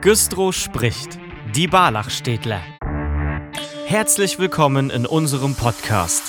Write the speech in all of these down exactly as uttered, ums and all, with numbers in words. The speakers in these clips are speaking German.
Güstrow spricht, die Barlachstädtler. Herzlich willkommen in unserem Podcast.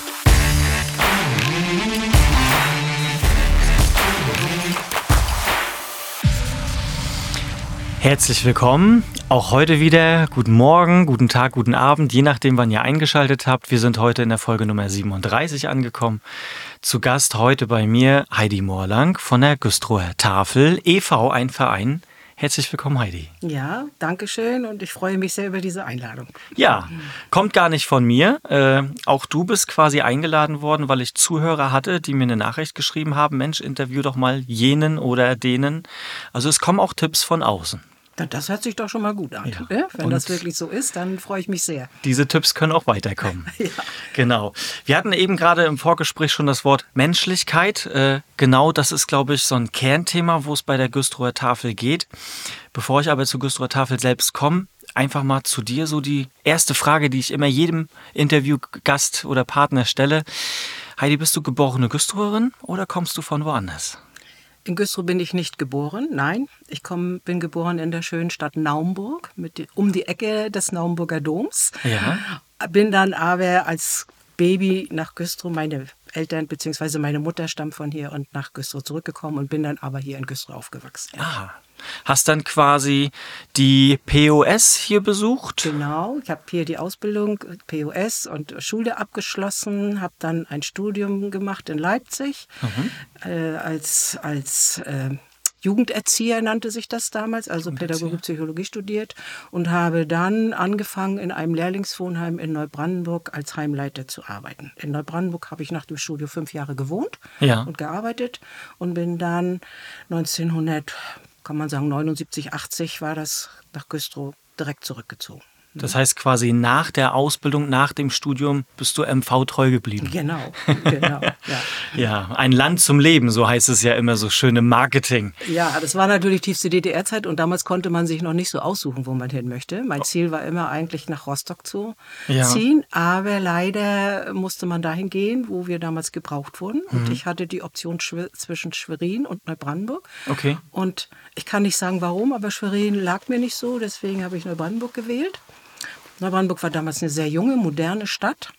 Herzlich willkommen, auch heute wieder. Guten Morgen, guten Tag, guten Abend, je nachdem, wann ihr eingeschaltet habt. Wir sind heute in der Folge Nummer siebenunddreißig angekommen. Zu Gast heute bei mir Heidi Morlang von der Güstrower Tafel e V, ein Verein. Herzlich willkommen, Heidi. Ja, danke schön und ich freue mich sehr über diese Einladung. Ja, kommt gar nicht von mir. Äh, auch du bist quasi eingeladen worden, weil ich Zuhörer hatte, die mir eine Nachricht geschrieben haben. Mensch, interview doch mal jenen oder denen. Also es kommen auch Tipps von außen. Das hört sich doch schon mal gut an. Ja. Ne? Wenn Und das wirklich so ist, dann freue ich mich sehr. Diese Tipps können auch weiterkommen. Ja. Genau. Wir hatten eben gerade im Vorgespräch schon das Wort Menschlichkeit. Äh, genau, das ist, glaube ich, so ein Kernthema, wo es bei der Güstrower Tafel geht. Bevor ich aber zur Güstrower Tafel selbst komme, einfach mal zu dir so die erste Frage, die ich immer jedem Interviewgast oder Partner stelle. Heidi, bist du geborene Güstrowerin oder kommst du von woanders? In Güstrow bin ich nicht geboren, nein. Ich komm, bin geboren in der schönen Stadt Naumburg, mit die, um die Ecke des Naumburger Doms. Ja. Bin dann aber als Baby nach Güstrow, meine Eltern bzw. meine Mutter stammt von hier und nach Güstrow zurückgekommen und bin dann aber hier in Güstrow aufgewachsen. Ah. Hast dann quasi die P O S hier besucht? Genau, ich habe hier die Ausbildung P O S und Schule abgeschlossen, habe dann ein Studium gemacht in Leipzig mhm. äh, als, als äh, Jugenderzieher nannte sich das damals, also Pädagogik, Psychologie studiert und habe dann angefangen, in einem Lehrlingswohnheim in Neubrandenburg als Heimleiter zu arbeiten. In Neubrandenburg habe ich nach dem Studium fünf Jahre gewohnt ja. und gearbeitet und bin dann neunzehnhundert kann man sagen, neunundsiebzig, achtzig war das nach Güstrow direkt zurückgezogen. Das heißt quasi nach der Ausbildung, nach dem Studium bist du M V treu geblieben. Genau, genau. Ja. Ja, ein Land zum Leben, so heißt es ja immer so schön im Marketing. Ja, das war natürlich tiefste D D R-Zeit und damals konnte man sich noch nicht so aussuchen, wo man hin möchte. Mein Ziel war immer eigentlich nach Rostock zu ja. ziehen, aber leider musste man dahin gehen, wo wir damals gebraucht wurden. Und mhm. ich hatte die Option Schw- zwischen Schwerin und Neubrandenburg. Okay. Und ich kann nicht sagen, warum, aber Schwerin lag mir nicht so, deswegen habe ich Neubrandenburg gewählt. Neubrandenburg war damals eine sehr junge, moderne Stadt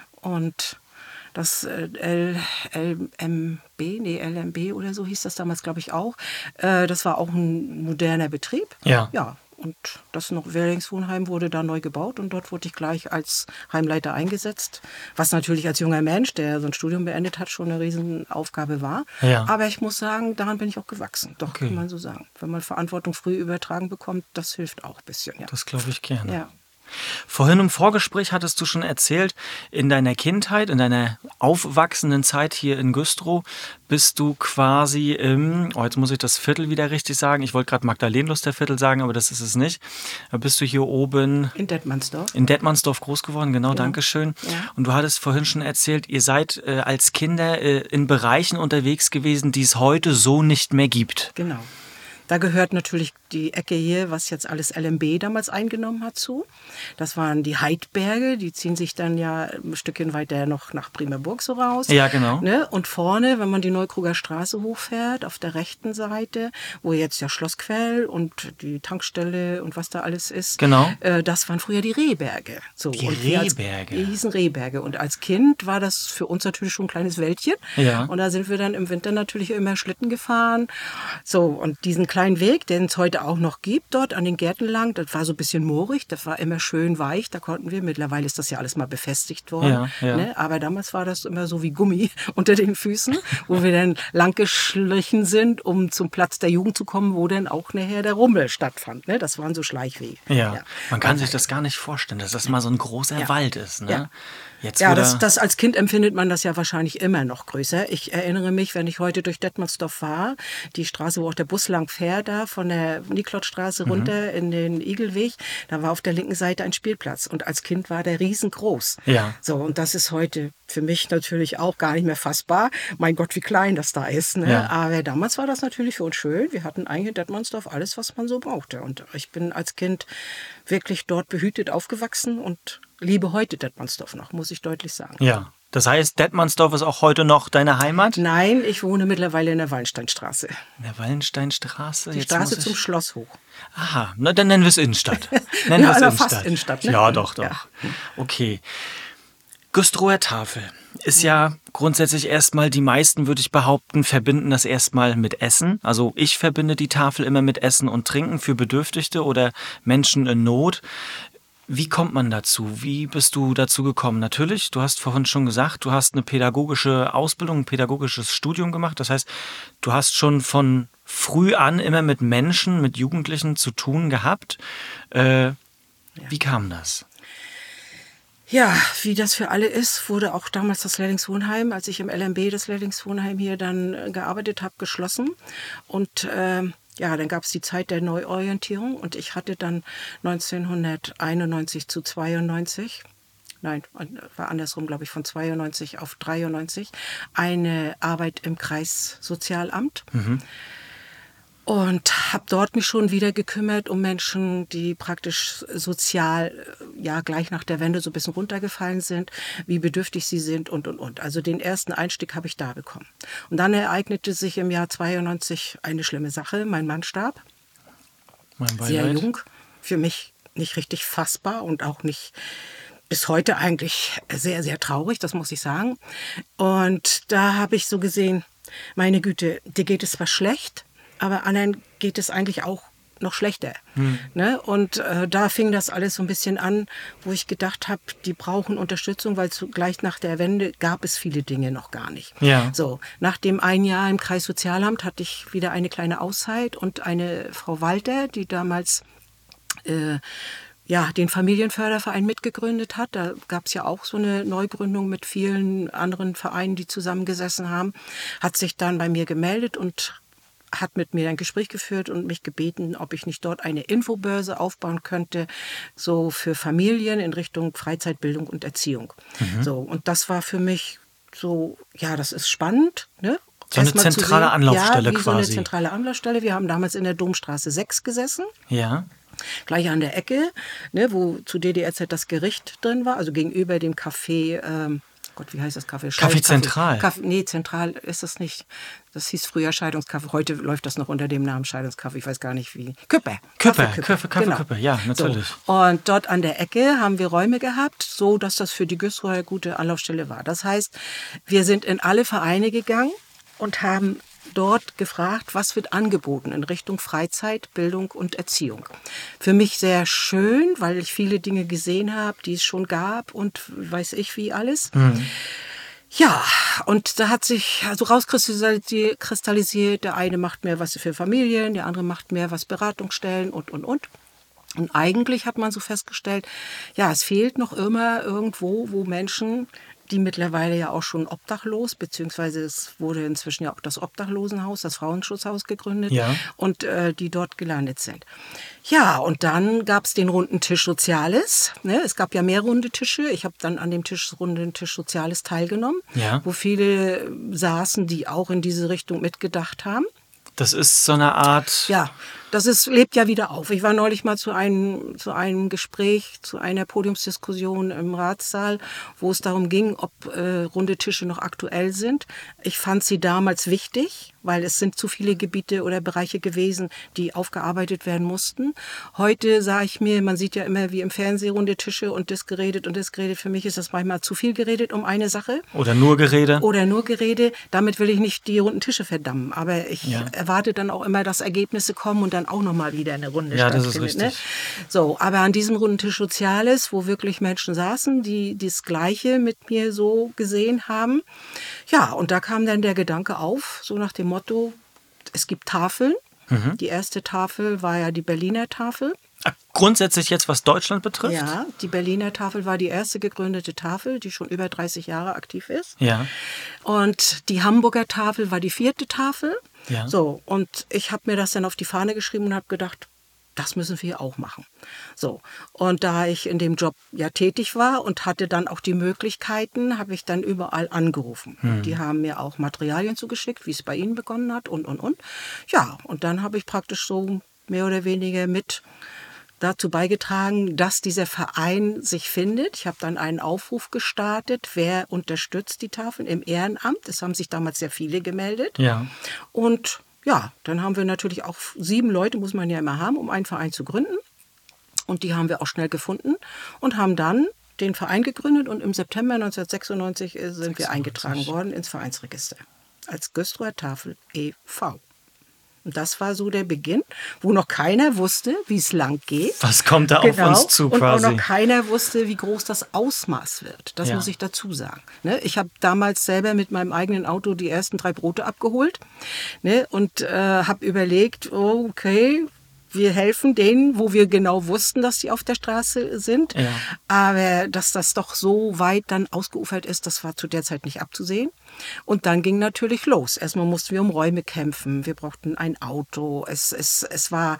und das äh, L M B, nee, L M B oder so hieß das damals, glaube ich, auch. Äh, das war auch ein moderner Betrieb. Ja. Ja, und das noch Lehrlingswohnheim wurde da neu gebaut und dort wurde ich gleich als Heimleiter eingesetzt, was natürlich als junger Mensch, der so ein Studium beendet hat, schon eine Riesenaufgabe war. Ja. Aber ich muss sagen, daran bin ich auch gewachsen. Doch, okay. kann man so sagen. Wenn man Verantwortung früh übertragen bekommt, das hilft auch ein bisschen. Ja. Das glaube ich gerne. Ja. Vorhin im Vorgespräch hattest du schon erzählt, in deiner Kindheit, in deiner aufwachsenden Zeit hier in Güstrow bist du quasi im, oh jetzt muss ich das Viertel wieder richtig sagen, ich wollte gerade Magdalenenluster Viertel sagen, aber das ist es nicht. Da bist du hier oben in Detmansdorf. In Detmansdorf groß geworden, genau, genau. Dankeschön. Ja. Und du hattest vorhin schon erzählt, ihr seid äh, als Kinder äh, in Bereichen unterwegs gewesen, die es heute so nicht mehr gibt. Genau. Da gehört natürlich die Ecke hier, was jetzt alles L M B damals eingenommen hat, zu. Das waren die Heidberge, die ziehen sich dann ja ein Stückchen weiter noch nach Bremerburg so raus. Ja, genau. Ne? Und vorne, wenn man die Neukruger Straße hochfährt, auf der rechten Seite, wo jetzt ja Schloss Quell und die Tankstelle und was da alles ist, genau. äh, das waren früher die Rehberge. So, die und Rehberge? Die hießen Rehberge. Und als Kind war das für uns natürlich schon ein kleines Wäldchen. Ja. Und da sind wir dann im Winter natürlich immer Schlitten gefahren. So, und diesen kleinen Weg, den es heute auch noch gibt, dort an den Gärten lang, das war so ein bisschen moorig, das war immer schön weich, da konnten wir, mittlerweile ist das ja alles mal befestigt worden, ja, ja. Ne? Aber damals war das immer so wie Gummi unter den Füßen, wo wir dann lang geschlichen sind, um zum Platz der Jugend zu kommen, wo dann auch nachher der Rummel stattfand. Ne? Das waren so Schleichwege. Ja, ja. Man kann war sich das gar nicht vorstellen, dass das mal so ein großer ja. Wald ist. Ne? Ja. Jetzt ja, das, das als Kind empfindet man das ja wahrscheinlich immer noch größer. Ich erinnere mich, wenn ich heute durch Detmansdorf fahre, die Straße, wo auch der Bus lang fährt, da von der Niklottstraße runter mhm. in den Igelweg, da war auf der linken Seite ein Spielplatz. Und als Kind war der riesengroß. Ja. So, und das ist heute für mich natürlich auch gar nicht mehr fassbar. Mein Gott, wie klein das da ist. Ne? Ja. Aber damals war das natürlich für uns schön. Wir hatten eigentlich in Detmansdorf alles, was man so brauchte. Und ich bin als Kind wirklich dort behütet aufgewachsen und liebe heute Detmansdorf noch, muss ich deutlich sagen. Ja, Das heißt, Detmandsdorf ist auch heute noch deine Heimat? Nein, ich wohne mittlerweile in der Wallensteinstraße. In der Wallensteinstraße? Die Jetzt Straße muss zum ich... Schloss hoch. Aha, na, dann nennen wir es Innenstadt. Nennen Ja, wir es also Innenstadt. fast Innenstadt, ne? Ja, doch, doch. Ja. Okay. Güstrower Tafel ist ja grundsätzlich erstmal, die meisten, würde ich behaupten, verbinden das erstmal mit Essen. Also ich verbinde die Tafel immer mit Essen und Trinken für Bedürftige oder Menschen in Not. Wie kommt man dazu? Wie bist du dazu gekommen? Natürlich, du hast vorhin schon gesagt, du hast eine pädagogische Ausbildung, ein pädagogisches Studium gemacht. Das heißt, du hast schon von früh an immer mit Menschen, mit Jugendlichen zu tun gehabt. Äh, ja. Wie kam das? Ja, wie das für alle ist, wurde auch damals das Lehrlingswohnheim, als ich im L M B das Lehrlingswohnheim hier dann gearbeitet habe, geschlossen. Und äh, ja, dann gab es die Zeit der Neuorientierung und ich hatte dann neunzehnhunderteinundneunzig zu zweiundneunzig, nein, war andersrum, glaube ich, von zweiundneunzig auf dreiundneunzig, eine Arbeit im Kreissozialamt. Mhm. Und habe dort mich schon wieder gekümmert um Menschen, die praktisch sozial ja gleich nach der Wende so ein bisschen runtergefallen sind, wie bedürftig sie sind und, und, und. Also den ersten Einstieg habe ich da bekommen. Und dann ereignete sich im Jahr zweiundneunzig eine schlimme Sache. Mein Mann starb, mein sehr jung, für mich nicht richtig fassbar und auch nicht bis heute eigentlich sehr, sehr traurig, das muss ich sagen. Und da habe ich so gesehen, meine Güte, dir geht es zwar schlecht, aber anderen geht es eigentlich auch noch schlechter. Hm. Ne? Und äh, da fing das alles so ein bisschen an, wo ich gedacht habe, die brauchen Unterstützung, weil zu, gleich nach der Wende gab es viele Dinge noch gar nicht. Ja. So, nach dem ein Jahr im Kreissozialamt hatte ich wieder eine kleine Auszeit und eine Frau Walter, die damals äh, ja, den Familienförderverein mitgegründet hat. Da gab es ja auch so eine Neugründung mit vielen anderen Vereinen, die zusammengesessen haben, hat sich dann bei mir gemeldet und hat mit mir ein Gespräch geführt und mich gebeten, ob ich nicht dort eine Infobörse aufbauen könnte, so für Familien in Richtung Freizeitbildung und Erziehung. Mhm. So, und das war für mich so, ja, das ist spannend, ne? So eine zentrale sehen, Anlaufstelle ja, wie quasi. So eine zentrale Anlaufstelle. Wir haben damals in der Domstraße sechs gesessen. Ja. Gleich an der Ecke, ne, wo zu D D R Z das Gericht drin war, also gegenüber dem Café, ähm, Gott, wie heißt das Café? Café Zentral. Kaffee, nee, Zentral ist das nicht. Das hieß früher Scheidungskaffee. Heute läuft das noch unter dem Namen Scheidungskaffee. Ich weiß gar nicht wie. Küppe. Küppe, Küppe, Küppe, genau. Küppe, ja, natürlich. So. Und dort an der Ecke haben wir Räume gehabt, so dass das für die Güstrower eine gute Anlaufstelle war. Das heißt, wir sind in alle Vereine gegangen und haben dort gefragt, was wird angeboten in Richtung Freizeit, Bildung und Erziehung. Für mich sehr schön, weil ich viele Dinge gesehen habe, die es schon gab und weiß ich wie alles. Mhm. Ja, und da hat sich also rauskristallisiert, der eine macht mehr was für Familien, der andere macht mehr was Beratungsstellen und, und, und. Und eigentlich hat man so festgestellt, ja, es fehlt noch immer irgendwo, wo Menschen, die mittlerweile ja auch schon obdachlos, beziehungsweise es wurde inzwischen ja auch das Obdachlosenhaus, das Frauenschutzhaus gegründet, ja. und äh, die dort gelandet sind. Ja, und dann gab es den runden Tisch Soziales. Ne? Es gab ja mehr runde Tische. Ich habe dann an dem Tisch, runden Tisch Soziales teilgenommen, ja. wo viele saßen, die auch in diese Richtung mitgedacht haben. Das ist so eine Art... Ja, das ist, lebt ja wieder auf. Ich war neulich mal zu einem, zu einem Gespräch, zu einer Podiumsdiskussion im Ratssaal, wo es darum ging, ob äh, runde Tische noch aktuell sind. Ich fand sie damals wichtig, weil es sind zu viele Gebiete oder Bereiche gewesen, die aufgearbeitet werden mussten. Heute sage ich mir, man sieht ja immer wie im Fernsehen runde Tische und das geredet und das geredet. Für mich ist das manchmal zu viel geredet um eine Sache. Oder nur Gerede. Oder nur Gerede. Damit will ich nicht die runden Tische verdammen. Aber ich ja. erwarte dann auch immer, dass Ergebnisse kommen und dann auch nochmal wieder eine Runde ja, stattfindet. Das ist richtig. Ne? So, aber an diesem runden Tisch Soziales, wo wirklich Menschen saßen, die das Gleiche mit mir so gesehen haben. Ja, und da kam dann der Gedanke auf, so nach dem Motto, es gibt Tafeln. Mhm. Die erste Tafel war ja die Berliner Tafel. Grundsätzlich jetzt, was Deutschland betrifft? Ja, die Berliner Tafel war die erste gegründete Tafel, die schon über dreißig Jahre aktiv ist. Ja. Und die Hamburger Tafel war die vierte Tafel. Ja. So, und ich habe mir das dann auf die Fahne geschrieben und habe gedacht, das müssen wir auch machen. So, und da ich in dem Job ja tätig war und hatte dann auch die Möglichkeiten, habe ich dann überall angerufen. Hm. Die haben mir auch Materialien zugeschickt, wie es bei ihnen begonnen hat und, und, und. Ja, und dann habe ich praktisch so mehr oder weniger mit dazu beigetragen, dass dieser Verein sich findet. Ich habe dann einen Aufruf gestartet, wer unterstützt die Tafeln im Ehrenamt. Es haben sich damals sehr viele gemeldet. Ja. Und ja, dann haben wir natürlich auch sieben Leute, muss man ja immer haben, um einen Verein zu gründen. Und die haben wir auch schnell gefunden und haben dann den Verein gegründet. Und im September neunzehnhundertsechsundneunzig sind sechsundneunzig. Wir eingetragen worden ins Vereinsregister als Güstrower Tafel e V Und das war so der Beginn, wo noch keiner wusste, wie es lang geht. Was kommt da genau. auf uns zu und quasi? Und auch noch keiner wusste, wie groß das Ausmaß wird. Das ja. muss ich dazu sagen. Ne? Ich habe damals selber mit meinem eigenen Auto die ersten drei Brote abgeholt, ne? Und äh, habe überlegt, oh, okay, wir helfen denen, wo wir genau wussten, dass sie auf der Straße sind. Ja. Aber dass das doch so weit dann ausgeufert ist, das war zu der Zeit nicht abzusehen. Und dann ging natürlich los. Erstmal mussten wir um Räume kämpfen. Wir brauchten ein Auto. Es, es, es war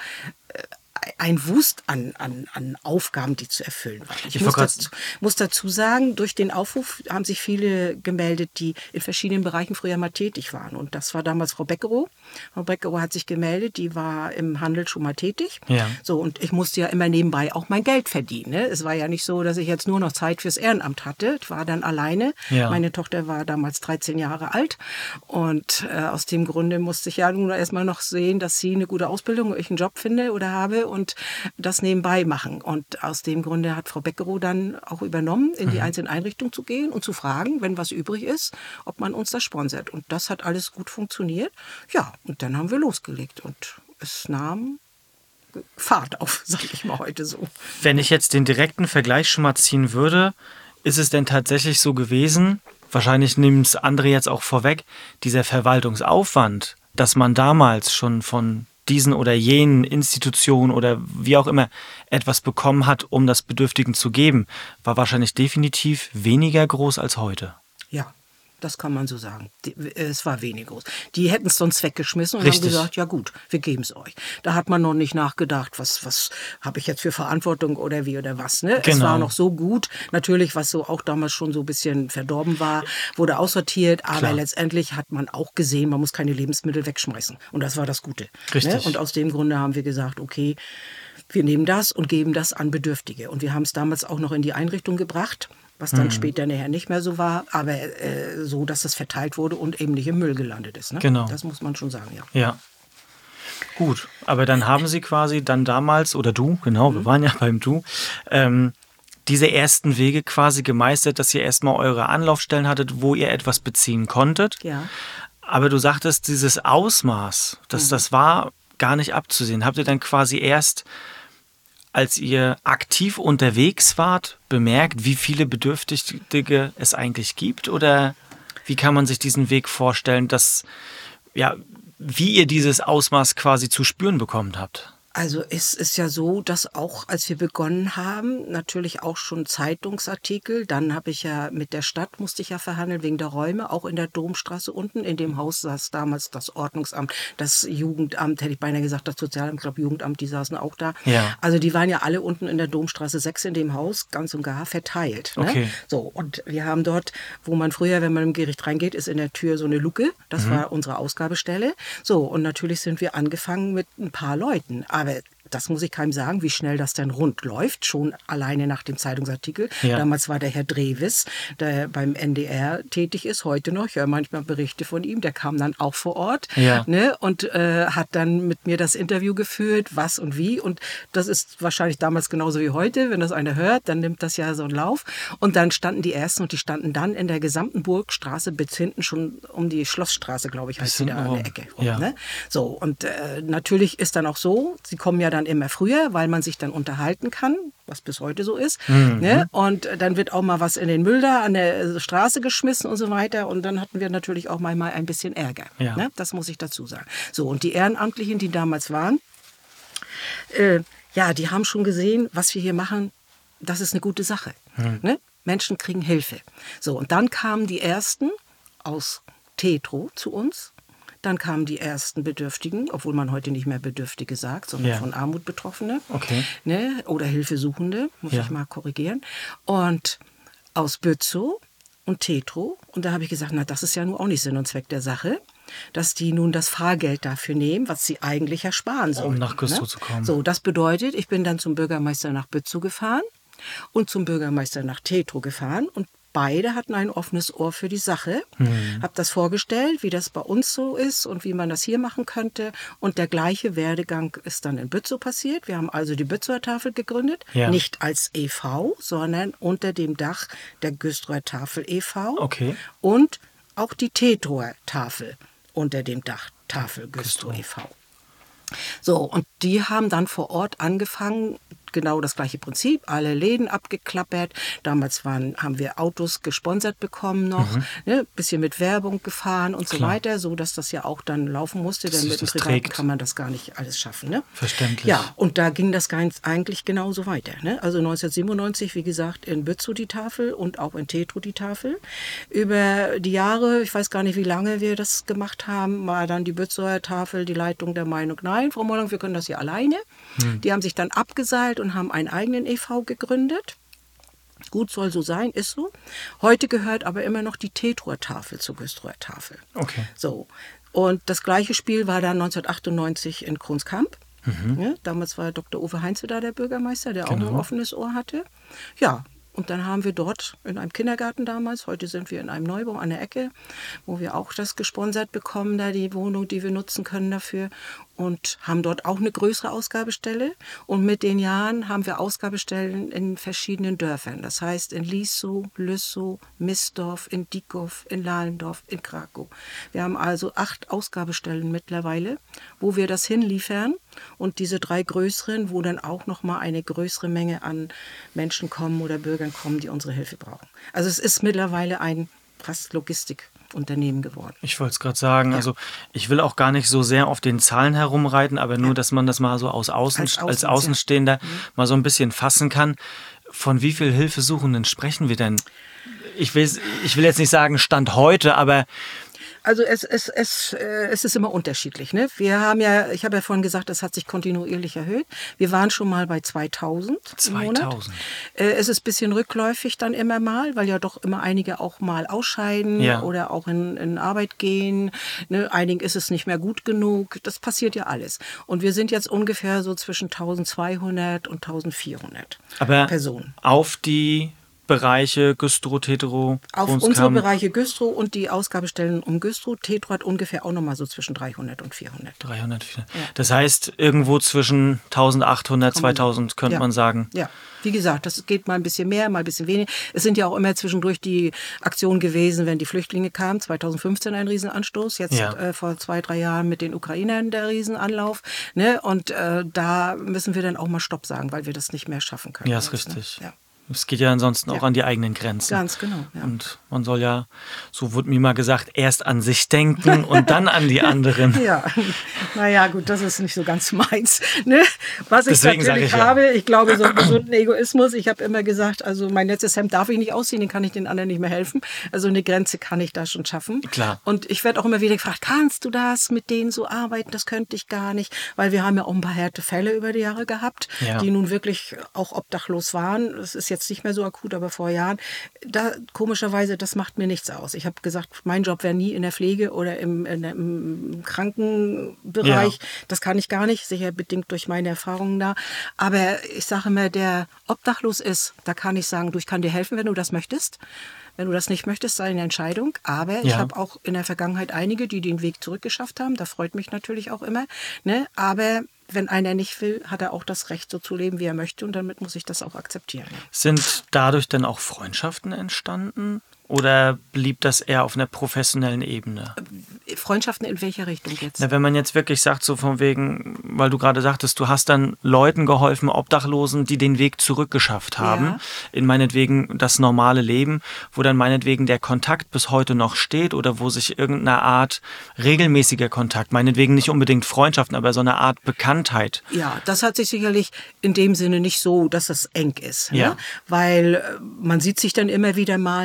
ein Wust an, an, an Aufgaben, die zu erfüllen waren. Ich, ich muss, dazu, muss dazu sagen, durch den Aufruf haben sich viele gemeldet, die in verschiedenen Bereichen früher mal tätig waren. Und das war damals Frau Beckerow. Frau Beckerow hat sich gemeldet, die war im Handel schon mal tätig. Ja. So, und ich musste ja immer nebenbei auch mein Geld verdienen. Ne? Es war ja nicht so, dass ich jetzt nur noch Zeit fürs Ehrenamt hatte. Ich war dann alleine. Ja. Meine Tochter war damals dreizehn Jahre alt. Und äh, aus dem Grunde musste ich ja nun erstmal noch sehen, dass sie eine gute Ausbildung, ich einen Job finde oder habe und das nebenbei machen. Und aus dem Grunde hat Frau Beckerow dann auch übernommen, in die mhm. einzelnen Einrichtungen zu gehen und zu fragen, wenn was übrig ist, ob man uns das sponsert. Und das hat alles gut funktioniert. Ja, und dann haben wir losgelegt und es nahm Fahrt auf, sage ich mal heute so. Wenn ich jetzt den direkten Vergleich schon mal ziehen würde, ist es denn tatsächlich so gewesen, wahrscheinlich nimmt es André jetzt auch vorweg, dieser Verwaltungsaufwand, dass man damals schon von diesen oder jenen Institutionen oder wie auch immer etwas bekommen hat, um das Bedürftigen zu geben, war wahrscheinlich definitiv weniger groß als heute. Ja, das kann man so sagen. Es war wenig groß. Die hätten es sonst weggeschmissen und Richtig. haben gesagt, ja gut, wir geben es euch. Da hat man noch nicht nachgedacht, was, was habe ich jetzt für Verantwortung oder wie oder was. Ne? Genau. Es war noch so gut. Natürlich, was so auch damals schon so ein bisschen verdorben war, wurde aussortiert. Aber Klar. letztendlich hat man auch gesehen, man muss keine Lebensmittel wegschmeißen. Und das war das Gute. Richtig. Ne? Und aus dem Grunde haben wir gesagt, okay, wir nehmen das und geben das an Bedürftige. Und wir haben es damals auch noch in die Einrichtung gebracht, was dann mhm. später nachher nicht mehr so war, aber äh, so, dass es verteilt wurde und eben nicht im Müll gelandet ist. Ne? Genau. Das muss man schon sagen, ja. Ja. Gut, aber dann haben Sie quasi dann damals, oder du, genau, mhm. wir waren ja beim Du, ähm, diese ersten Wege quasi gemeistert, dass ihr erstmal eure Anlaufstellen hattet, wo ihr etwas beziehen konntet. Ja. Aber du sagtest, dieses Ausmaß, das, mhm. das war gar nicht abzusehen. Habt ihr dann quasi erst, als ihr aktiv unterwegs wart, bemerkt, wie viele Bedürftige es eigentlich gibt? Oder wie kann man sich diesen Weg vorstellen, dass, ja, wie ihr dieses Ausmaß quasi zu spüren bekommen habt? Also es ist ja so, dass auch, als wir begonnen haben, natürlich auch schon Zeitungsartikel, dann habe ich ja mit der Stadt, musste ich ja verhandeln wegen der Räume, auch in der Domstraße unten, in dem Haus saß damals das Ordnungsamt, das Jugendamt, hätte ich beinahe gesagt, das Sozialamt, ich glaube Jugendamt, die saßen auch da. Ja. Also die waren ja alle unten in der Domstraße sechs in dem Haus, ganz und gar verteilt. Ne? Okay. So, und wir haben dort, wo man früher, wenn man im Gericht reingeht, ist in der Tür so eine Luke, das mhm. war unsere Ausgabestelle. So, und natürlich sind wir angefangen mit ein paar Leuten, aber das muss ich keinem sagen, wie schnell das dann rund läuft, schon alleine nach dem Zeitungsartikel. Ja. Damals war der Herr Drewes, der beim N D R tätig ist, heute noch. Ich höre manchmal Berichte von ihm, der kam dann auch vor Ort ja. ne, und äh, hat dann mit mir das Interview geführt, was und wie. Und das ist wahrscheinlich damals genauso wie heute. Wenn das einer hört, dann nimmt das ja so einen Lauf. Und dann standen die Ersten und die standen dann in der gesamten Burgstraße bis hinten schon um die Schlossstraße, glaube ich, heißt sie da an der Ecke. Rum, ja. ne? So, und äh, natürlich ist dann auch so, sie kommen ja dann immer früher, weil man sich dann unterhalten kann, was bis heute so ist. Mhm. Ne? Und dann wird auch mal was in den Müll da an der Straße geschmissen und so weiter. Und dann hatten wir natürlich auch mal ein bisschen Ärger. Ja. Ne? Das muss ich dazu sagen. So, und die Ehrenamtlichen, die damals waren, äh, ja, die haben schon gesehen, was wir hier machen, das ist eine gute Sache. Mhm. Ne? Menschen kriegen Hilfe. So, und dann kamen die Ersten aus Tetro zu uns. Dann kamen die ersten Bedürftigen, obwohl man heute nicht mehr Bedürftige sagt, sondern ja. von Armut Betroffene okay. ne? Oder Hilfesuchende, muss ja. ich mal korrigieren. Und aus Bützow und Tetro. Und da habe ich gesagt, na, das ist ja nun auch nicht Sinn und Zweck der Sache. dass die nun das Fahrgeld dafür nehmen, was sie eigentlich ja sparen sollten. Um nach Güstrow ne? zu kommen. So, das bedeutet, ich bin dann zum Bürgermeister nach Bützow gefahren und zum Bürgermeister nach Tetrow gefahren und beide hatten ein offenes Ohr für die Sache. Mhm. Habe das vorgestellt, wie das bei uns so ist und wie man das hier machen könnte. Und der gleiche Werdegang ist dann in Bützow passiert. Wir haben also die Bützower Tafel gegründet, ja. nicht als E V, sondern unter dem Dach der Güstrower Tafel e V. Okay. Und auch die Tetrower Tafel unter dem Dach Tafel Güstrow e V. So, und die haben dann vor Ort angefangen, genau das gleiche Prinzip, alle Läden abgeklappert. Damals waren, haben wir Autos gesponsert bekommen noch, mhm. ne, bisschen mit Werbung gefahren und Klar. so weiter, so dass das ja auch dann laufen musste, denn mit dem Privaten kann man das gar nicht alles schaffen. Ne? Verständlich. Ja, und da ging das eigentlich genauso weiter. Ne? Also neunzehnhundertsiebenundneunzig, wie gesagt, in Bützow die Tafel und auch in Tetrow die Tafel. Über die Jahre, ich weiß gar nicht, wie lange wir das gemacht haben, war dann die Bützower Tafel die Leitung der Meinung, nein, Frau Mollang, wir können das hier alleine. Hm. Die haben sich dann abgeseilt und haben einen eigenen E V gegründet. Gut, soll so sein, ist so. Heute gehört aber immer noch die Tetrower Tafel zur Güstrower Tafel. Okay. So. Und das gleiche Spiel war dann neunzehnhundertachtundneunzig in Kronskamp. Mhm. Ja, damals war Doktor Uwe Heinze da der Bürgermeister, der genau. auch ein offenes Ohr hatte. Ja, und dann haben wir dort in einem Kindergarten damals, heute sind wir in einem Neubau an der Ecke, wo wir auch das gesponsert bekommen, da die Wohnung, die wir nutzen können dafür. Und haben dort auch eine größere Ausgabestelle. Und mit den Jahren haben wir Ausgabestellen in verschiedenen Dörfern. Das heißt in Lieszow, Lüssow, Missdorf, in Dieckhoff, in Lahlendorf, in Krakow. Wir haben also acht Ausgabestellen mittlerweile, wo wir das hinliefern. Und diese drei größeren, wo dann auch noch mal eine größere Menge an Menschen kommen oder Bürgern kommen, die unsere Hilfe brauchen. Also es ist mittlerweile ein fast Logistikunternehmen geworden. Ich wollte es gerade sagen, ja. also ich will auch gar nicht so sehr auf den Zahlen herumreiten, aber nur, ja. dass man das mal so aus Außen, als, Außen, als Außenstehender ja. mal so ein bisschen fassen kann. Von wie vielen Hilfesuchenden sprechen wir denn? Ich will, ich will jetzt nicht sagen Stand heute, aber... Also es, es, es, es ist immer unterschiedlich. Ne? Wir haben ja, ich habe ja vorhin gesagt, das hat sich kontinuierlich erhöht. Wir waren schon mal bei zweitausend im Monat. zweitausend. Es ist ein bisschen rückläufig dann immer mal, weil ja doch immer einige auch mal ausscheiden ja. oder auch in, in Arbeit gehen. Ne? Einigen ist es nicht mehr gut genug. Das passiert ja alles. Und wir sind jetzt ungefähr so zwischen eintausendzweihundert und eintausendvierhundert Aber Personen. Auf die Bereiche Güstrow, Tetrow, Auf unsere Bereiche Güstrow und die Ausgabestellen um Güstrow. Tetrow hat ungefähr auch nochmal so zwischen dreihundert und vierhundert. dreihundert, vierhundert. Ja. Das heißt, irgendwo zwischen eintausendachthundert, zweitausend könnte ja. man sagen. Ja, wie gesagt, das geht mal ein bisschen mehr, mal ein bisschen weniger. Es sind ja auch immer zwischendurch die Aktionen gewesen, wenn die Flüchtlinge kamen. zweitausendfünfzehn ein Riesenanstoß, jetzt ja. äh, vor zwei, drei Jahren mit den Ukrainern der Riesenanlauf. Ne? Und äh, da müssen wir dann auch mal Stopp sagen, weil wir das nicht mehr schaffen können. Ja, ist jetzt, richtig. Ne? Ja. Es geht ja ansonsten ja. auch an die eigenen Grenzen. Ganz genau. Ja. Und man soll ja, so wurde mir mal gesagt, erst an sich denken und dann an die anderen. Ja, naja gut, das ist nicht so ganz meins. Ne? Was ich Deswegen natürlich ich habe, ja. ich glaube, so einen gesunden Egoismus. Ich habe immer gesagt, also mein letztes Hemd darf ich nicht ausziehen, den kann ich den anderen nicht mehr helfen. Also eine Grenze kann ich da schon schaffen. Klar. Und ich werde auch immer wieder gefragt, kannst du das mit denen so arbeiten? Das könnte ich gar nicht, weil wir haben ja auch ein paar Härtefälle über die Jahre gehabt, ja. die nun wirklich auch obdachlos waren. Das ist jetzt nicht mehr so akut, aber vor Jahren, da komischerweise, das macht mir nichts aus. Ich habe gesagt, mein Job wäre nie in der Pflege oder im, in der, im Krankenbereich. Ja. Das kann ich gar nicht, sicher bedingt durch meine Erfahrungen da. Aber ich sage immer, der obdachlos ist, da kann ich sagen, du, ich kann dir helfen, wenn du das möchtest. Wenn du das nicht möchtest, sei eine Entscheidung. Aber ja. ich habe auch in der Vergangenheit einige, die den Weg zurückgeschafft haben. Da freut mich natürlich auch immer. Ne? Aber wenn einer nicht will, hat er auch das Recht, so zu leben, wie er möchte. Und damit muss ich das auch akzeptieren. Sind dadurch dann auch Freundschaften entstanden? Oder blieb das eher auf einer professionellen Ebene? Freundschaften in welcher Richtung jetzt? Na, wenn man jetzt wirklich sagt, so von wegen, weil du gerade sagtest, du hast dann Leuten geholfen, Obdachlosen, die den Weg zurückgeschafft haben, ja. in meinetwegen das normale Leben, wo dann meinetwegen der Kontakt bis heute noch steht oder wo sich irgendeine Art regelmäßiger Kontakt, meinetwegen nicht unbedingt Freundschaften, aber so eine Art Bekanntheit. Ja, das hat sich sicherlich in dem Sinne nicht so, dass es eng ist. Ja. Ne? Weil man sieht sich dann immer wieder mal, man genau. fragt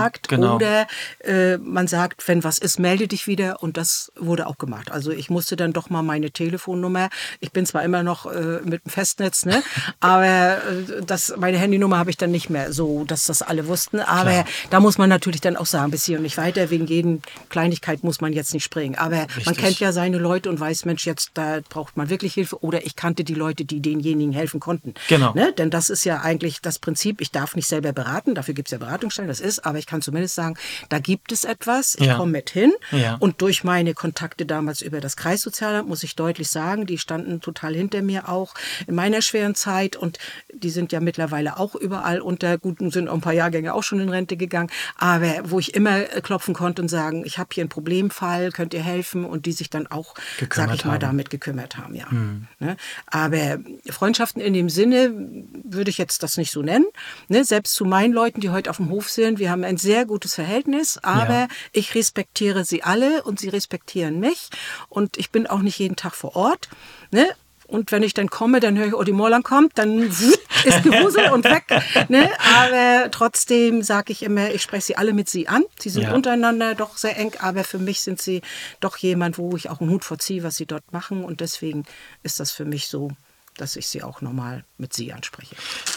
sagt. genau. Oder äh, man sagt, wenn was ist, melde dich wieder. Und das wurde auch gemacht. Also ich musste dann doch mal meine Telefonnummer, ich bin zwar immer noch äh, mit dem Festnetz, ne, aber äh, das, meine Handynummer habe ich dann nicht mehr so, dass das alle wussten. Aber Klar. da muss man natürlich dann auch sagen, bis hier und nicht weiter. Wegen jeden Kleinigkeit muss man jetzt nicht springen. Aber Richtig. man kennt ja seine Leute und weiß, Mensch, jetzt da braucht man wirklich Hilfe. Oder ich kannte die Leute, die denjenigen helfen konnten. Genau. Ne? Denn das ist ja eigentlich das Prinzip, ich darf nicht selber beraten, dafür gibt es ja Beratungsstellen, das ist, aber ich kann zumindest sagen, da gibt es etwas, ich Ja. komme mit hin. Ja. Und durch meine Kontakte damals über das Kreissozialamt, muss ich deutlich sagen, die standen total hinter mir auch in meiner schweren Zeit und die sind ja mittlerweile auch überall unter, gut, sind auch ein paar Jahrgänge auch schon in Rente gegangen, aber wo ich immer klopfen konnte und sagen, ich habe hier einen Problemfall, könnt ihr helfen und die sich dann auch, Gekümmert sag ich mal, haben. damit gekümmert haben, ja. Hm. Ne? Aber Freundschaften in dem Sinne würde ich jetzt das nicht so nennen. Ne? Selbst zu meinen Leuten, die heute auf dem Hof sind, wir haben ein sehr gutes Verhältnis, aber Ja. ich respektiere sie alle und sie respektieren mich und ich bin auch nicht jeden Tag vor Ort. Ne? Und wenn ich dann komme, dann höre ich, oh, die Morlang kommt, dann ist Gewusel und weg. Ne? Aber trotzdem sage ich immer, ich spreche sie alle mit sie an. Sie sind Ja. untereinander doch sehr eng, aber für mich sind sie doch jemand, wo ich auch einen Hut vorziehe, was sie dort machen. Und deswegen ist das für mich so, dass ich sie auch normal mit sie anspreche.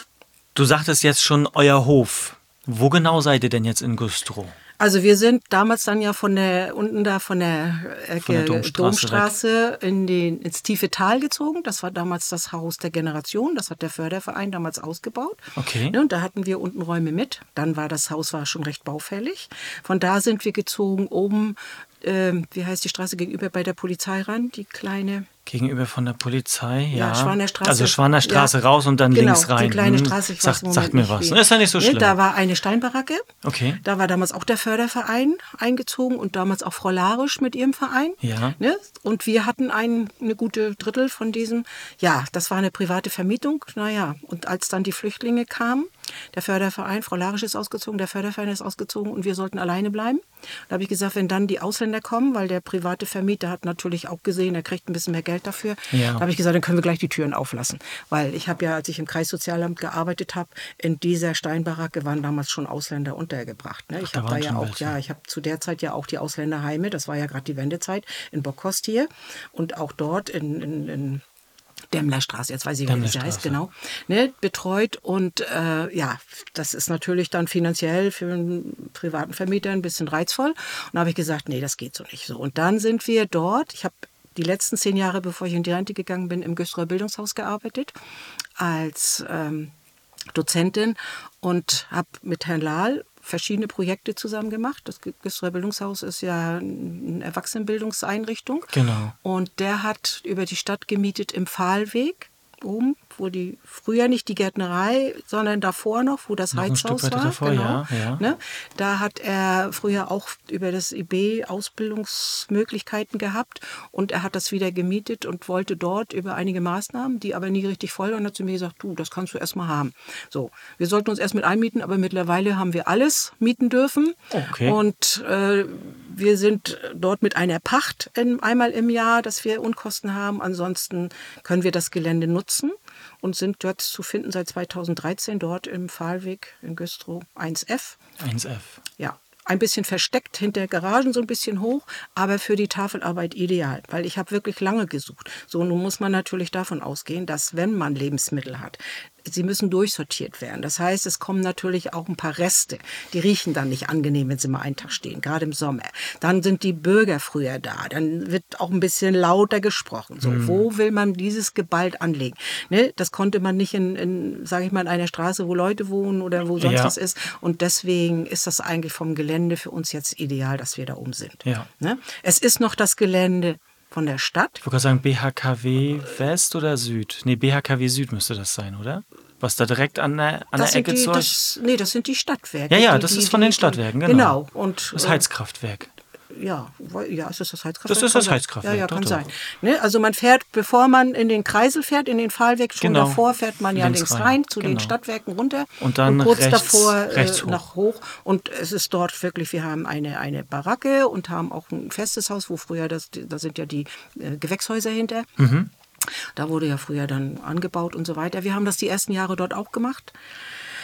Du sagtest jetzt schon euer Hof. Wo genau seid ihr denn jetzt in Güstrow? Also wir sind damals dann ja von der unten da von der Ecke Von der Domstraße Domstraße in den, ins tiefe Tal gezogen. Das war damals das Haus der Generation. Das hat der Förderverein damals ausgebaut. Okay. Ne, und da hatten wir unten Räume mit. Dann war das Haus war schon recht baufällig. Von da sind wir gezogen oben, ähm, wie heißt die Straße gegenüber bei der Polizei ran, die kleine. Gegenüber von der Polizei, ja. Ja, Schwanerstraße. Also Schwanerstraße Ja. raus und dann Genau, links rein. die kleine Hm. Straße. Ich Sag, weiß im Moment sagt mir nicht, was. wie. Ist ja nicht so Ne, schlimm. da war eine Steinbaracke. Okay. Da war damals auch der Förderverein eingezogen und damals auch Frau Larisch mit ihrem Verein. Ja. Ne? Und wir hatten ein, eine gute Drittel von diesem. Ja, das war eine private Vermietung. Naja, und als dann die Flüchtlinge kamen, der Förderverein, Frau Larisch ist ausgezogen, der Förderverein ist ausgezogen und wir sollten alleine bleiben. Da habe ich gesagt, wenn dann die Ausländer kommen, weil der private Vermieter hat natürlich auch gesehen, er kriegt ein bisschen mehr Geld dafür. Ja. Da habe ich gesagt, dann können wir gleich die Türen auflassen. Weil ich habe ja, als ich im Kreissozialamt gearbeitet habe, in dieser Steinbaracke waren damals schon Ausländer untergebracht. Ne? Ich da habe da waren ja schon auch, welche. ja, ich habe zu der Zeit ja auch die Ausländerheime, das war ja gerade die Wendezeit, in Bockhorst hier und auch dort in, in, in Dämmlerstraße, jetzt weiß ich nicht, wie sie heißt, genau, ne, betreut. Und äh, ja, das ist natürlich dann finanziell für einen privaten Vermieter ein bisschen reizvoll. Und da habe ich gesagt, nee, das geht so nicht so. Und dann sind wir dort, ich habe die letzten zehn Jahre, bevor ich in die Rente gegangen bin, im Güstrower Bildungshaus gearbeitet als ähm, Dozentin und habe mit Herrn Lahl verschiedene Projekte zusammen gemacht. Das Güstrower Bildungshaus ist ja eine Erwachsenenbildungseinrichtung. Genau. Und der hat über die Stadt gemietet im Pfahlweg oben, wo die früher nicht die Gärtnerei, sondern davor noch, wo das Noch ein Heizhaus Stück weiter war. davor, genau. ja, ja. Ne? Da hat er früher auch über das I B Ausbildungsmöglichkeiten gehabt und er hat das wieder gemietet und wollte dort über einige Maßnahmen, die aber nie richtig voll waren, hat zu mir gesagt, du, das kannst du erstmal haben. So, wir sollten uns erst mit einmieten, aber mittlerweile haben wir alles mieten dürfen. Okay. Und äh, wir sind dort mit einer Pacht in, einmal im Jahr, dass wir Unkosten haben. Ansonsten können wir das Gelände nutzen und sind dort zu finden seit zweitausenddreizehn dort im Pfahlweg in Güstrow eins F. eins F. Ja, ein bisschen versteckt hinter Garagen, so ein bisschen hoch, aber für die Tafelarbeit ideal, weil ich habe wirklich lange gesucht. So, nun muss man natürlich davon ausgehen, dass wenn man Lebensmittel hat, sie müssen durchsortiert werden. Das heißt, es kommen natürlich auch ein paar Reste. Die riechen dann nicht angenehm, wenn sie mal einen Tag stehen, gerade im Sommer. Dann sind die Bürger früher da. Dann wird auch ein bisschen lauter gesprochen. So, mhm. Wo will man dieses Geballt anlegen? Ne? Das konnte man nicht in, in sage ich mal, in einer Straße, wo Leute wohnen oder wo sonst ja. was ist. Und deswegen ist das eigentlich vom Gelände für uns jetzt ideal, dass wir da oben sind. Ja. Ne? Es ist noch das Gelände von der Stadt. Ich würde gerade sagen, B H K W West oder Süd? Nee, B H K W Süd müsste das sein, oder? Was da direkt an der, an das der Ecke die, zu euch... Das, nee, das sind die Stadtwerke. Ja, ja, die, das die, ist von die, den Stadtwerken, genau. Genau. Und, das Heizkraftwerk. Ja, ja, ist das das Heizkraftwerk? Das ist das Heizkraftwerk. Ja, ja, doch, kann doch. sein. Ne? Also man fährt, bevor man in den Kreisel fährt, in den Pfahlweg, schon Genau. davor fährt man ja Links links, rein. rein, zu Genau. den Stadtwerken runter. Und dann kurz rechts- davor rechts äh, hoch. nach hoch. Und es ist dort wirklich, wir haben eine, eine Baracke und haben auch ein festes Haus, wo früher, das, da sind ja die äh, Gewächshäuser hinter. Mhm. Da wurde ja früher dann angebaut und so weiter. Wir haben das die ersten Jahre dort auch gemacht.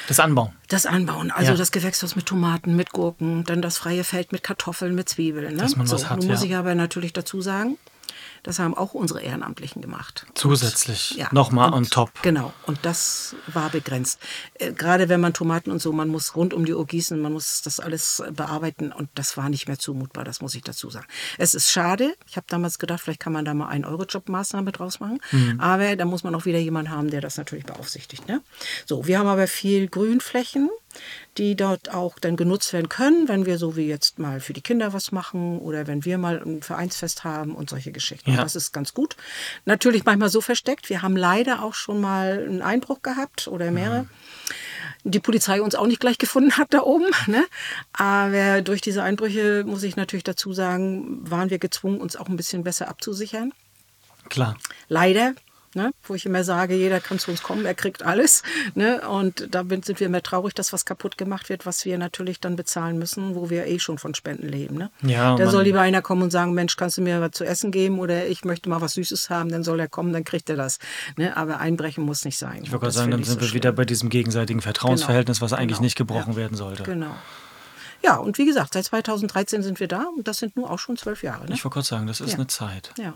Das Anbauen. Das Anbauen, also Ja. das Gewächshaus mit Tomaten, mit Gurken, dann das freie Feld mit Kartoffeln, mit Zwiebeln. Ne? Dass man so, was hat, nun muss ja. ich aber natürlich dazu sagen, das haben auch unsere Ehrenamtlichen gemacht. Zusätzlich, Ja, nochmal on und- top. Genau, und das war begrenzt. Äh, gerade wenn man Tomaten und so, man muss rund um die Uhr gießen, man muss das alles äh, bearbeiten und das war nicht mehr zumutbar, das muss ich dazu sagen. Es ist schade, ich habe damals gedacht, vielleicht kann man da mal eine Euro-Job-Maßnahme draus machen, Mhm. aber da muss man auch wieder jemanden haben, der das natürlich beaufsichtigt. Ne? So, wir haben aber viel Grünflächen, die dort auch dann genutzt werden können, wenn wir so wie jetzt mal für die Kinder was machen oder wenn wir mal ein Vereinsfest haben und solche Geschichten. Ja. Das ist ganz gut. Natürlich manchmal so versteckt. Wir haben leider auch schon mal einen Einbruch gehabt oder mehrere. Die Polizei uns auch nicht gleich gefunden hat da oben. Ne? Aber durch diese Einbrüche, muss ich natürlich dazu sagen, waren wir gezwungen, uns auch ein bisschen besser abzusichern. Klar. Leider. Ne, wo ich immer sage, jeder kann zu uns kommen, er kriegt alles. Ne, und damit sind wir immer traurig, dass was kaputt gemacht wird, was wir natürlich dann bezahlen müssen, wo wir eh schon von Spenden leben. Ne? Ja, da man- soll lieber einer kommen und sagen, Mensch, kannst du mir was zu essen geben oder ich möchte mal was Süßes haben, dann soll er kommen, dann kriegt er das. Ne, aber einbrechen muss nicht sein. Ich wollte gerade sagen, dann sind wir wieder bei diesem gegenseitigen Vertrauensverhältnis, was eigentlich Genau. nicht gebrochen Ja. werden sollte. Genau. Ja, und wie gesagt, seit zweitausenddreizehn sind wir da und das sind nun auch schon zwölf Jahre. Ne? Ich wollte gerade sagen, das ist Ja. eine Zeit. Ja.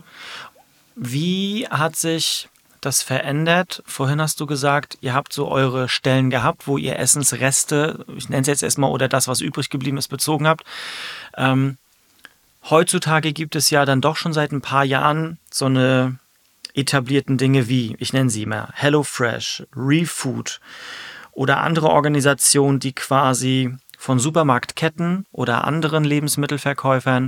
Wie hat sich das verändert? Vorhin hast du gesagt, ihr habt so eure Stellen gehabt, wo ihr Essensreste, ich nenne es jetzt erstmal, oder das, was übrig geblieben ist, bezogen habt. Ähm, heutzutage gibt es ja dann doch schon seit ein paar Jahren so eine etablierten Dinge wie, ich nenne sie immer, HelloFresh, ReFood oder andere Organisationen, die quasi von Supermarktketten oder anderen Lebensmittelverkäufern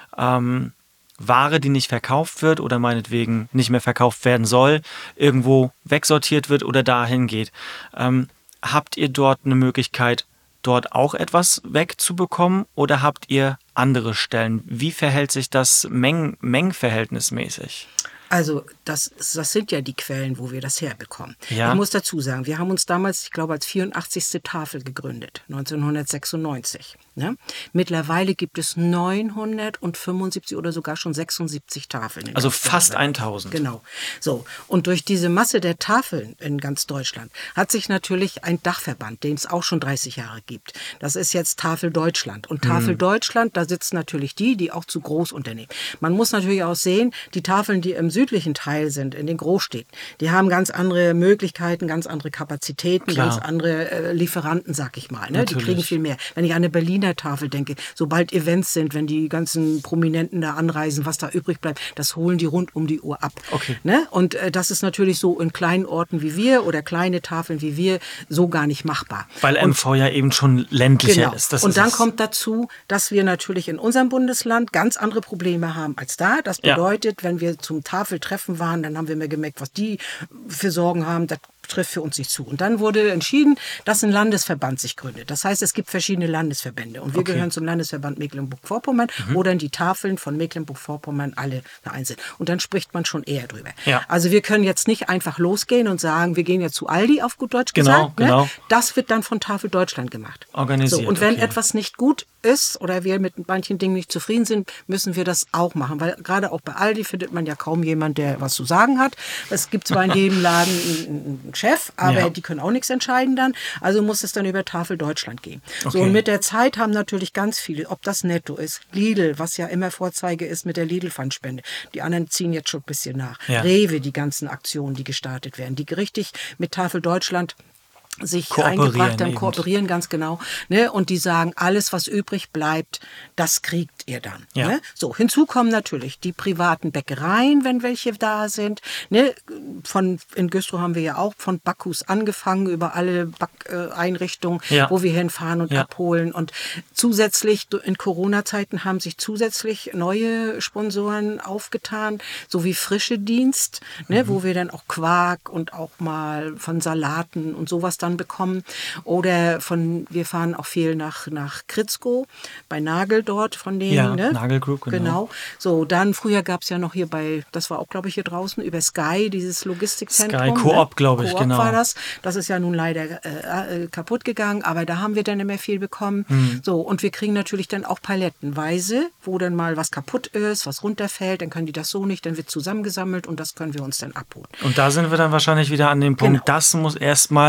ähm, Ware, die nicht verkauft wird oder meinetwegen nicht mehr verkauft werden soll, irgendwo wegsortiert wird oder dahin geht. Ähm, habt ihr dort eine Möglichkeit, dort auch etwas wegzubekommen oder habt ihr andere Stellen? Wie verhält sich das Mengen, mengenverhältnismäßig? Also das, das sind ja die Quellen, wo wir das herbekommen. Ja. Ich muss dazu sagen, wir haben uns damals, ich glaube, als vierundachtzigste Tafel gegründet, neunzehnhundertsechsundneunzig. Ne? Mittlerweile gibt es neunhundertfünfundsiebzig oder sogar schon sechsundsiebzig Tafeln. in Also ganz fast Deutschland. tausend. Genau. So, und durch diese Masse der Tafeln in ganz Deutschland hat sich natürlich ein Dachverband, den es auch schon dreißig Jahre gibt. Das ist jetzt Tafel Deutschland. Und Tafel Deutschland, da sitzen natürlich die, die auch zu Großunternehmen. Man muss natürlich auch sehen, die Tafeln, die im südlichen Teil sind, in den Großstädten, die haben ganz andere Möglichkeiten, ganz andere Kapazitäten, Klar. ganz andere äh, Lieferanten, sag ich mal. Ne? Die Natürlich. kriegen viel mehr. Wenn ich an eine Berliner Tafel denke, sobald Events sind, wenn die ganzen Prominenten da anreisen, was da übrig bleibt, das holen die rund um die Uhr ab. Okay. Ne? Und äh, das ist natürlich so in kleinen Orten wie wir oder kleine Tafeln wie wir so gar nicht machbar. Weil Und M V ja eben schon ländlicher Genau. ist. Das und ist dann es. kommt dazu, dass wir natürlich in unserem Bundesland ganz andere Probleme haben als da. Das Ja. bedeutet, wenn wir zum Tafeltreffen waren, dann haben wir mir gemerkt, was die für Sorgen haben. Das trifft für uns nicht zu. Und dann wurde entschieden, dass ein Landesverband sich gründet. Das heißt, es gibt verschiedene Landesverbände. Und wir Okay. gehören zum Landesverband Mecklenburg-Vorpommern, wo dann die Tafeln von Mecklenburg-Vorpommern alle vereint sind. Und dann spricht man schon eher drüber. Ja. Also wir können jetzt nicht einfach losgehen und sagen, wir gehen jetzt zu Aldi, auf gut Deutsch Genau, gesagt. Ne? genau. Das wird dann von Tafel Deutschland gemacht. Organisiert, So, und wenn okay. etwas nicht gut ist oder wir mit manchen Dingen nicht zufrieden sind, müssen wir das auch machen. Weil gerade auch bei Aldi findet man ja kaum jemand, der was zu sagen hat. Es gibt zwar in jedem Laden einen einen Chef, aber Ja. die können auch nichts entscheiden dann. Also muss es dann über Tafel Deutschland gehen. Okay. So, und mit der Zeit haben natürlich ganz viele, ob das Netto ist, Lidl, was ja immer Vorzeige ist mit der Lidl-Pfandspende. Die anderen ziehen jetzt schon ein bisschen nach. Ja. Rewe, die ganzen Aktionen, die gestartet werden, die richtig mit Tafel Deutschland sich Kooperieren eingebracht haben, eben. kooperieren ganz genau. Ne? Und die sagen, alles, was übrig bleibt, das kriegt ihr dann. Ja. Ne? So, hinzu kommen natürlich die privaten Bäckereien, wenn welche da sind. Ne? Von, in Güstrow haben wir ja auch von Bacchus angefangen, über alle Backeinrichtungen, Ja. wo wir hinfahren und Ja. abholen. Und zusätzlich, in Corona-Zeiten haben sich zusätzlich neue Sponsoren aufgetan, so wie Frische Dienst, ne? wo wir dann auch Quark und auch mal von Salaten und sowas dann bekommen. Oder von, wir fahren auch viel nach, nach Kritzko, bei Nagel dort von denen. Ja, ne? Nagel Group, genau. Genau. So, dann früher gab es ja noch hier bei, das war auch, glaube ich, hier draußen, über Sky, dieses Logistikzentrum. Sky Coop, glaube ich, Coop genau. war das. Das ist ja nun leider äh, äh, kaputt gegangen, aber da haben wir dann immer viel bekommen. Hm. So, und wir kriegen natürlich dann auch palettenweise, wo dann mal was kaputt ist, was runterfällt, dann können die das so nicht, dann wird zusammengesammelt und das können wir uns dann abholen. Und da sind wir dann wahrscheinlich wieder an dem Punkt, Genau. das muss erstmal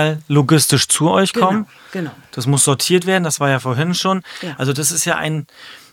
logistisch zu euch kommen. Genau, genau. Das muss sortiert werden, das war ja vorhin schon. Ja. Also das ist ja ein...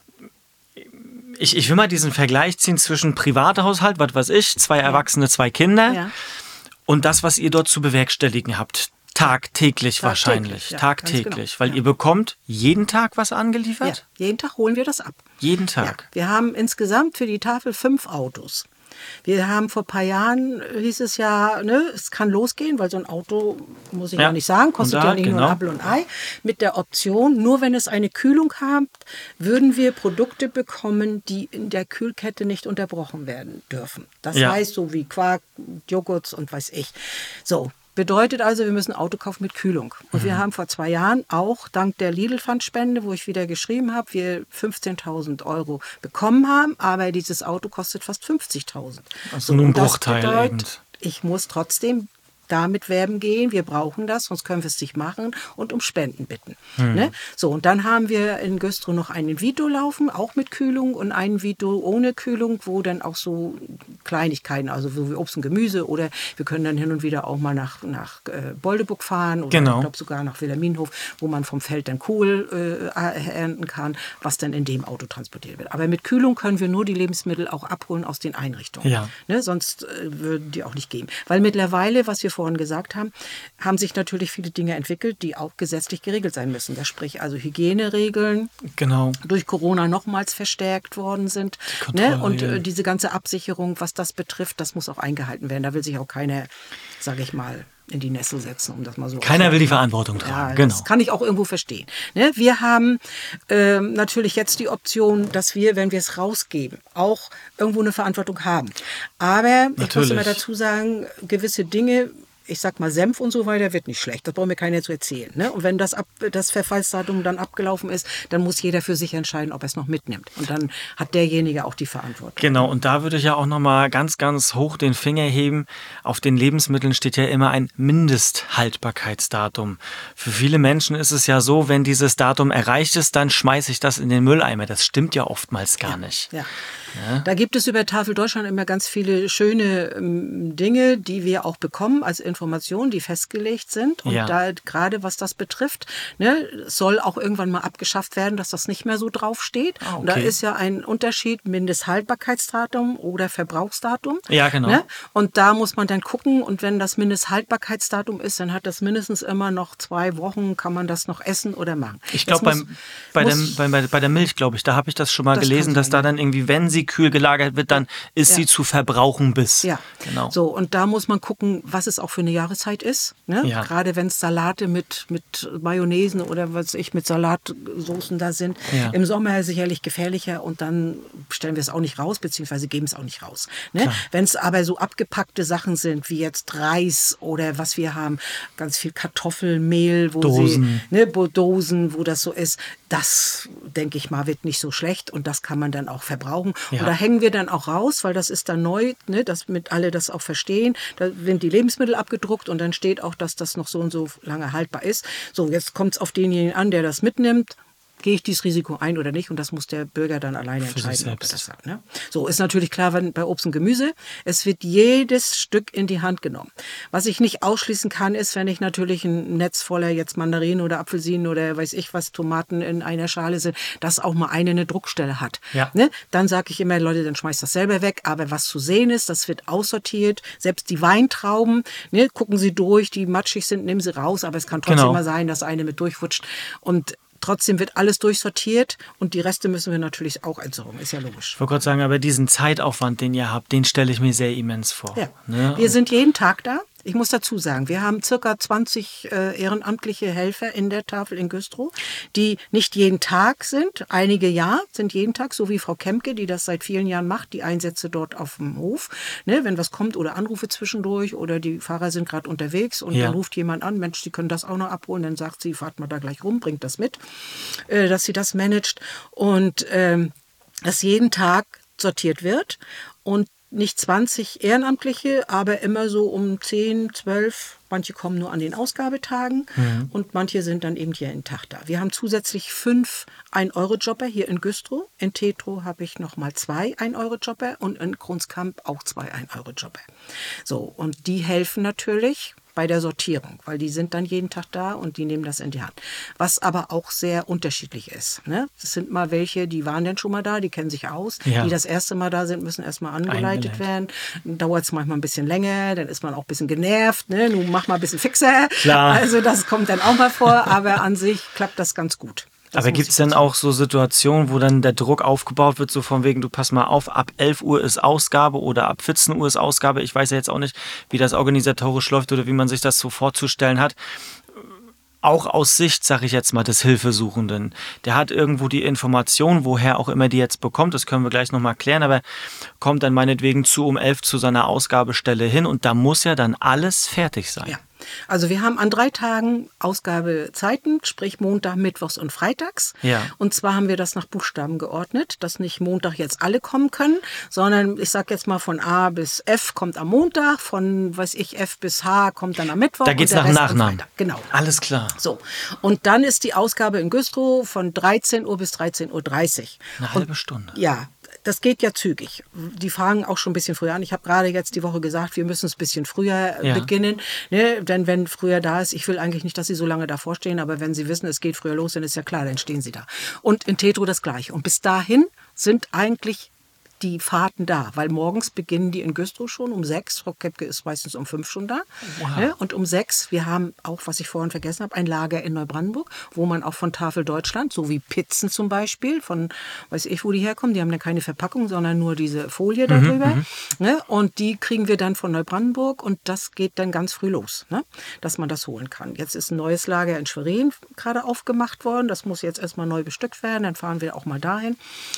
Ich, ich will mal diesen Vergleich ziehen zwischen Privathaushalt, was weiß ich, zwei Erwachsene, zwei Kinder Ja. und das, was ihr dort zu bewerkstelligen habt. Tagtäglich, Tagtäglich, wahrscheinlich. ja, Tagtäglich. ganz genau. Weil Ja. ihr bekommt jeden Tag was Ja, angeliefert? jeden Tag holen wir das ab. Jeden Ja. Tag. Wir haben insgesamt für die Tafel fünf Autos. Wir haben vor ein paar Jahren, hieß es ja, ne, es kann losgehen, weil so ein Auto, muss ich Ja. ja nicht sagen, kostet Und da, ja nicht nur genau. ein Apfel und Ei. Mit der Option, nur wenn es eine Kühlung hat, würden wir Produkte bekommen, die in der Kühlkette nicht unterbrochen werden dürfen. Das Ja. heißt, so wie Quark, Joghurts und weiß ich. So. Bedeutet also, wir müssen ein Auto kaufen mit Kühlung. Und Mhm. wir haben vor zwei Jahren auch dank der Lidl-Pfandspende, wo ich wieder geschrieben habe, wir fünfzehntausend Euro bekommen haben, aber dieses Auto kostet fast fünfzigtausend. Also nur ein und das Bruchteil bedeutet, eben. ich muss trotzdem damit werben gehen, wir brauchen das, sonst können wir es nicht machen und um Spenden bitten. Hm. Ne? So, und dann haben wir in Güstrow noch einen Vito laufen, auch mit Kühlung und einen Vito ohne Kühlung, wo dann auch so Kleinigkeiten, also so wie Obst und Gemüse oder wir können dann hin und wieder auch mal nach, nach äh, Boldebuck fahren oder Genau. ich glaube sogar nach Wilhelminhof, wo man vom Feld dann Kohl äh, ernten kann, was dann in dem Auto transportiert wird. Aber mit Kühlung können wir nur die Lebensmittel auch abholen aus den Einrichtungen. Ja. Ne? Sonst äh, würden die auch nicht geben. Weil mittlerweile, was wir vorhin gesagt haben, haben sich natürlich viele Dinge entwickelt, die auch gesetzlich geregelt sein müssen. Das sprich also Hygieneregeln, Genau. durch Corona nochmals verstärkt worden sind. Die Ne? Und Kontrollen. äh, diese ganze Absicherung, was das betrifft, das muss auch eingehalten werden. Da will sich auch keiner, sage ich mal, in die Nessel setzen, um das mal so Keiner will die auszudrücken. Verantwortung tragen. Ja, Genau. das kann ich auch irgendwo verstehen. Ne? Wir haben ähm, natürlich jetzt die Option, dass wir, wenn wir es rausgeben, auch irgendwo eine Verantwortung haben. Aber ich muss Natürlich. immer dazu sagen, gewisse Dinge, ich sag mal Senf und so weiter, wird nicht schlecht. Das braucht mir keiner zu erzählen. Ne? Und wenn das, ab, das Verfallsdatum dann abgelaufen ist, dann muss jeder für sich entscheiden, ob er es noch mitnimmt. Und dann hat derjenige auch die Verantwortung. Genau, und da würde ich ja auch nochmal ganz, ganz hoch den Finger heben. Auf den Lebensmitteln steht ja immer ein Mindesthaltbarkeitsdatum. Für viele Menschen ist es ja so, wenn dieses Datum erreicht ist, dann schmeiße ich das in den Mülleimer. Das stimmt ja oftmals gar nicht. Ja. Ja. Da gibt es über Tafel Deutschland immer ganz viele schöne ähm, Dinge, die wir auch bekommen als Informationen, die festgelegt sind. Und Ja. da gerade was das betrifft, ne, soll auch irgendwann mal abgeschafft werden, dass das nicht mehr so draufsteht. Ah, okay. Und da ist ja ein Unterschied, Mindesthaltbarkeitsdatum oder Verbrauchsdatum. Ja, genau. Ne? Und da muss man dann gucken. Und wenn das Mindesthaltbarkeitsdatum ist, dann hat das mindestens immer noch zwei Wochen, kann man das noch essen oder machen. Ich Jetzt glaube, muss- bei, der, muss- bei, bei, bei der Milch, glaube ich, da habe ich das schon mal Das gelesen, kann dass sein, da ja. dann irgendwie, wenn sie kühl gelagert wird, dann ist Ja. sie zu verbrauchen bis. Ja, Genau. So, und da muss man gucken, was es auch für eine Jahreszeit ist. Ne? Ja. Gerade wenn es Salate mit, mit Mayonnaise oder was weiß ich mit Salatsoßen da sind. Ja. Im Sommer sicherlich gefährlicher und dann stellen wir es auch nicht raus, beziehungsweise geben es auch nicht raus. Ne? Wenn es aber so abgepackte Sachen sind, wie jetzt Reis oder was wir haben, ganz viel Kartoffelmehl, wo Dosen. sie, ne, Bo- Dosen, wo das so ist, das, denke ich mal, wird nicht so schlecht und das kann man dann auch verbrauchen. Ja. Und da hängen wir dann auch raus, weil das ist dann neu, ne, dass mit alle das auch verstehen. Da sind die Lebensmittel abgedruckt und dann steht auch, dass das noch so und so lange haltbar ist. So, jetzt kommt es auf denjenigen an, der das mitnimmt. Gehe ich dieses Risiko ein oder nicht? Und das muss der Bürger dann alleine Für sich entscheiden, ob er selbst. das sagt. Ne? So ist natürlich klar, wenn bei Obst und Gemüse, es wird jedes Stück in die Hand genommen. Was ich nicht ausschließen kann, ist, wenn ich natürlich ein Netz voller jetzt Mandarinen oder Apfelsinen oder weiß ich was, Tomaten in einer Schale sind, dass auch mal eine eine Druckstelle hat. Ja. Ne? Dann sage ich immer, Leute, dann schmeißt das selber weg. Aber was zu sehen ist, das wird aussortiert. Selbst die Weintrauben, ne, gucken Sie durch, die matschig sind, nehmen Sie raus. Aber es kann trotzdem Genau. mal sein, dass eine mit durchrutscht. Und trotzdem wird alles durchsortiert und die Reste müssen wir natürlich auch entsorgen, ist ja logisch. Ich wollte gerade sagen, aber diesen Zeitaufwand, den ihr habt, den stelle ich mir sehr immens vor. Ja. Ne? Wir sind jeden Tag da. Ich muss dazu sagen, wir haben circa zwanzig äh, ehrenamtliche Helfer in der Tafel in Güstrow, die nicht jeden Tag sind. Einige ja, sind jeden Tag, so wie Frau Kemke, die das seit vielen Jahren macht, die Einsätze dort auf dem Hof. Ne, wenn was kommt oder Anrufe zwischendurch oder die Fahrer sind gerade unterwegs und Ja. dann ruft jemand an, Mensch, Sie können das auch noch abholen. Dann sagt sie, fahrt mal da gleich rum, bringt das mit, äh, dass sie das managt. Und ähm, dass jeden Tag sortiert wird und nicht zwanzig Ehrenamtliche, aber immer so um zehn, zwölf. Manche kommen nur an den Ausgabetagen und manche sind dann eben hier jeden Tag da. Wir haben zusätzlich fünf ein-Euro-Jobber hier in Güstrow. In Tetrow habe ich noch mal zwei ein-Euro-Jobber und in Kronskamp auch zwei ein-Euro-Jobber. So, und die helfen natürlich bei der Sortierung, weil die sind dann jeden Tag da und die nehmen das in die Hand. Was aber auch sehr unterschiedlich ist. Ne? Es sind mal welche, die waren denn schon mal da, die kennen sich aus. Ja. Die das erste Mal da sind, müssen erstmal angeleitet Eingeleitet. werden. Dann dauert es manchmal ein bisschen länger, dann ist man auch ein bisschen genervt. Ne? Nun mach mal ein bisschen fixer. Klar. Also das kommt dann auch mal vor, aber an sich klappt das ganz gut. Das Aber muss gibt es ich denn dazu auch so Situationen, wo dann der Druck aufgebaut wird, so von wegen, du pass mal auf, ab elf Uhr ist Ausgabe oder ab vierzehn Uhr ist Ausgabe. Ich weiß ja jetzt auch nicht, wie das organisatorisch läuft oder wie man sich das so vorzustellen hat. Auch aus Sicht, sage ich jetzt mal, des Hilfesuchenden. Der hat irgendwo die Information, woher auch immer die jetzt bekommt, das können wir gleich nochmal klären, aber kommt dann meinetwegen zu um elf zu seiner Ausgabestelle hin und da muss ja dann alles fertig sein. Ja. Also wir haben an drei Tagen Ausgabezeiten, sprich Montag, Mittwochs und Freitags. Ja. Und zwar haben wir das nach Buchstaben geordnet, dass nicht Montag jetzt alle kommen können, sondern ich sage jetzt mal von A bis F kommt am Montag, von weiß ich F bis H kommt dann am Mittwoch. Da geht's und der nach Rest am Nachnamen. Freitag. Genau. Alles klar. So, und dann ist die Ausgabe in Güstrow von dreizehn Uhr bis dreizehn Uhr dreißig. Eine halbe Stunde. Ja, das geht ja zügig. Die fangen auch schon ein bisschen früher an. Ich habe gerade jetzt die Woche gesagt, wir müssen es ein bisschen früher äh, Ja. beginnen. Ne? Denn wenn früher da ist, ich will eigentlich nicht, dass sie so lange davor stehen, aber wenn sie wissen, es geht früher los, dann ist ja klar, dann stehen sie da. Und in Tetro das Gleiche. Und bis dahin sind eigentlich die Fahrten da, weil morgens beginnen die in Güstrow schon um sechs. Frau Kepke ist meistens um fünf schon da. Wow. Ne? Und um sechs, wir haben auch, was ich vorhin vergessen habe, ein Lager in Neubrandenburg, wo man auch von Tafel Deutschland, so wie Pizzen zum Beispiel, von, weiß ich, wo die herkommen, die haben dann keine Verpackung, sondern nur diese Folie darüber. Mhm, ne? Und die kriegen wir dann von Neubrandenburg und das geht dann ganz früh los, ne? Dass man das holen kann. Jetzt ist ein neues Lager in Schwerin gerade aufgemacht worden. Das muss jetzt erstmal neu bestückt werden, dann fahren wir auch mal dahin.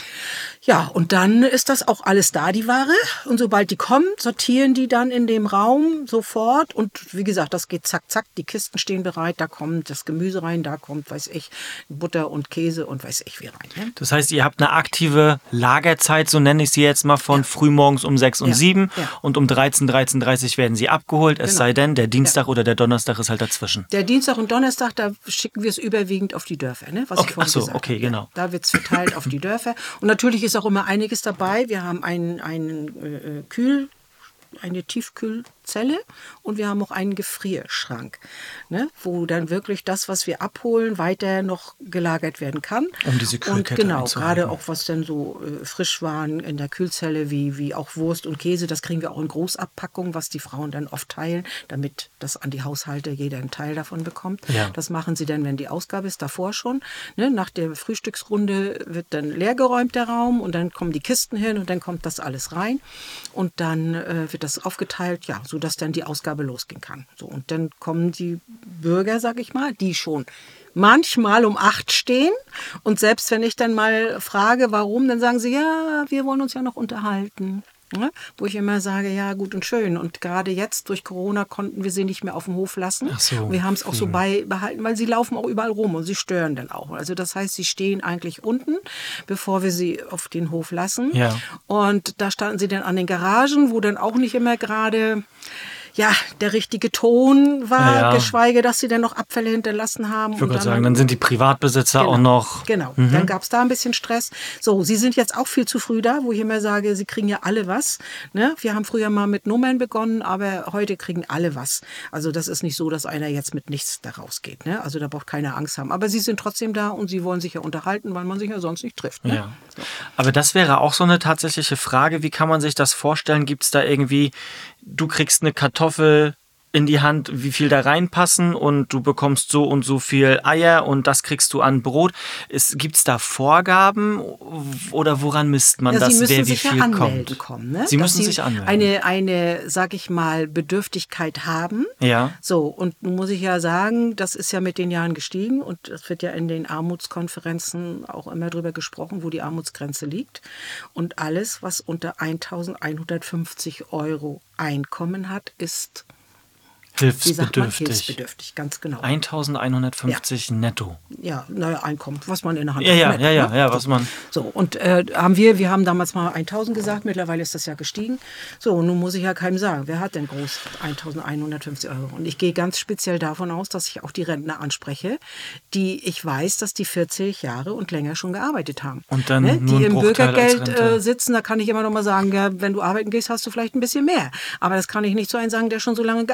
Ja, und dann ist das auch alles da, die Ware. Und sobald die kommt, sortieren die dann in dem Raum sofort. Und wie gesagt, das geht zack, zack. Die Kisten stehen bereit, da kommt das Gemüse rein, da kommt, weiß ich, Butter und Käse und weiß ich wie rein. Ne? Das heißt, ihr habt eine aktive Lagerzeit, so nenne ich sie jetzt mal, von Ja. frühmorgens um sechs und Ja, sieben ja. und um dreizehn, dreizehn Uhr dreißig werden sie abgeholt, es Genau. sei denn, der Dienstag oder der Donnerstag ist halt dazwischen. Der Dienstag und Donnerstag, da schicken wir es überwiegend auf die Dörfer, ne? Was Okay, ich vorhin ach so, gesagt okay, habe. genau. Da wird es verteilt auf die Dörfer. Und natürlich ist auch immer einiges dabei. Wir haben einen, einen äh, Kühl, eine Tiefkühlzelle und wir haben auch einen Gefrierschrank, ne? Wo dann wirklich das, was wir abholen, weiter noch gelagert werden kann. Um diese Kühlkette Und genau, einzuhalten. gerade auch was dann so äh, Frischwaren in der Kühlzelle, wie, wie auch Wurst und Käse, das kriegen wir auch in Großabpackungen, was die Frauen dann oft teilen, damit das an die Haushalte jeder einen Teil davon bekommt. Ja. Das machen sie dann, wenn die Ausgabe ist, davor schon. Ne? Nach der Frühstücksrunde wird dann leergeräumt der Raum und dann kommen die Kisten hin und dann kommt das alles rein und dann äh, wird das aufgeteilt, ja, sodass dann die Ausgabe losgehen kann. So, und dann kommen die Bürger, sag ich mal, die schon manchmal um acht stehen und selbst wenn ich dann mal frage, warum, dann sagen sie, ja, wir wollen uns ja noch unterhalten. Ne? Wo ich immer sage, ja gut und schön. Und gerade jetzt durch Corona konnten wir sie nicht mehr auf dem Hof lassen. Ach so. Und wir haben es auch so beibehalten, weil sie laufen auch überall rum und sie stören dann auch. Also das heißt, sie stehen eigentlich unten, bevor wir sie auf den Hof lassen. Ja. Und da standen sie dann an den Garagen, wo dann auch nicht immer gerade ja, der richtige Ton war, Ja, ja. geschweige, dass sie dann noch Abfälle hinterlassen haben. Ich würde gerade sagen, dann sind die Privatbesitzer Genau. auch noch... Genau, dann gab es da ein bisschen Stress. So, sie sind jetzt auch viel zu früh da, wo ich immer sage, sie kriegen ja alle was. Ne? Wir haben früher mal mit Nummern begonnen, aber heute kriegen alle was. Also das ist nicht so, dass einer jetzt mit nichts da rausgeht. Ne? Also da braucht keiner Angst haben. Aber sie sind trotzdem da und sie wollen sich ja unterhalten, weil man sich ja sonst nicht trifft. Ne? Ja. Aber das wäre auch so eine tatsächliche Frage. Wie kann man sich das vorstellen? Gibt es da irgendwie, du kriegst eine Kartoffel in die Hand, wie viel da reinpassen und du bekommst so und so viel Eier und das kriegst du an Brot. Gibt es da Vorgaben oder woran misst man Ja, das, Sie müssen wer wie sich viel ja anmelden kommt? kommen, ne? Sie Dass müssen sich anmelden. Eine, eine, sag ich mal, Bedürftigkeit haben. Ja. So, und nun muss ich ja sagen, das ist ja mit den Jahren gestiegen und es wird ja in den Armutskonferenzen auch immer drüber gesprochen, wo die Armutsgrenze liegt. Und alles, was unter eintausendeinhundertfünfzig Euro Einkommen hat, ist, wie sagt man, Hilfsbedürftig. hilfsbedürftig, ganz genau. eintausendeinhundertfünfzig netto. Ja, naja, Einkommen, was man in der Hand Ja, hat. ja, Nett, ja, ja, ne? ja, was man... So, und äh, haben wir, wir haben damals mal eintausend gesagt, mittlerweile ist das ja gestiegen. So, und nun muss ich ja keinem sagen, wer hat denn groß eintausendeinhundertfünfzig Euro? Und ich gehe ganz speziell davon aus, dass ich auch die Rentner anspreche, die ich weiß, dass die vierzig Jahre und länger schon gearbeitet haben. Und dann ne? nur Die ein im Bruchteil als Bürgergeld Rente. äh, sitzen, da kann ich immer noch mal sagen, ja, wenn du arbeiten gehst, hast du vielleicht ein bisschen mehr. Aber das kann ich nicht zu einem sagen, der schon so lange gearbeitet hat.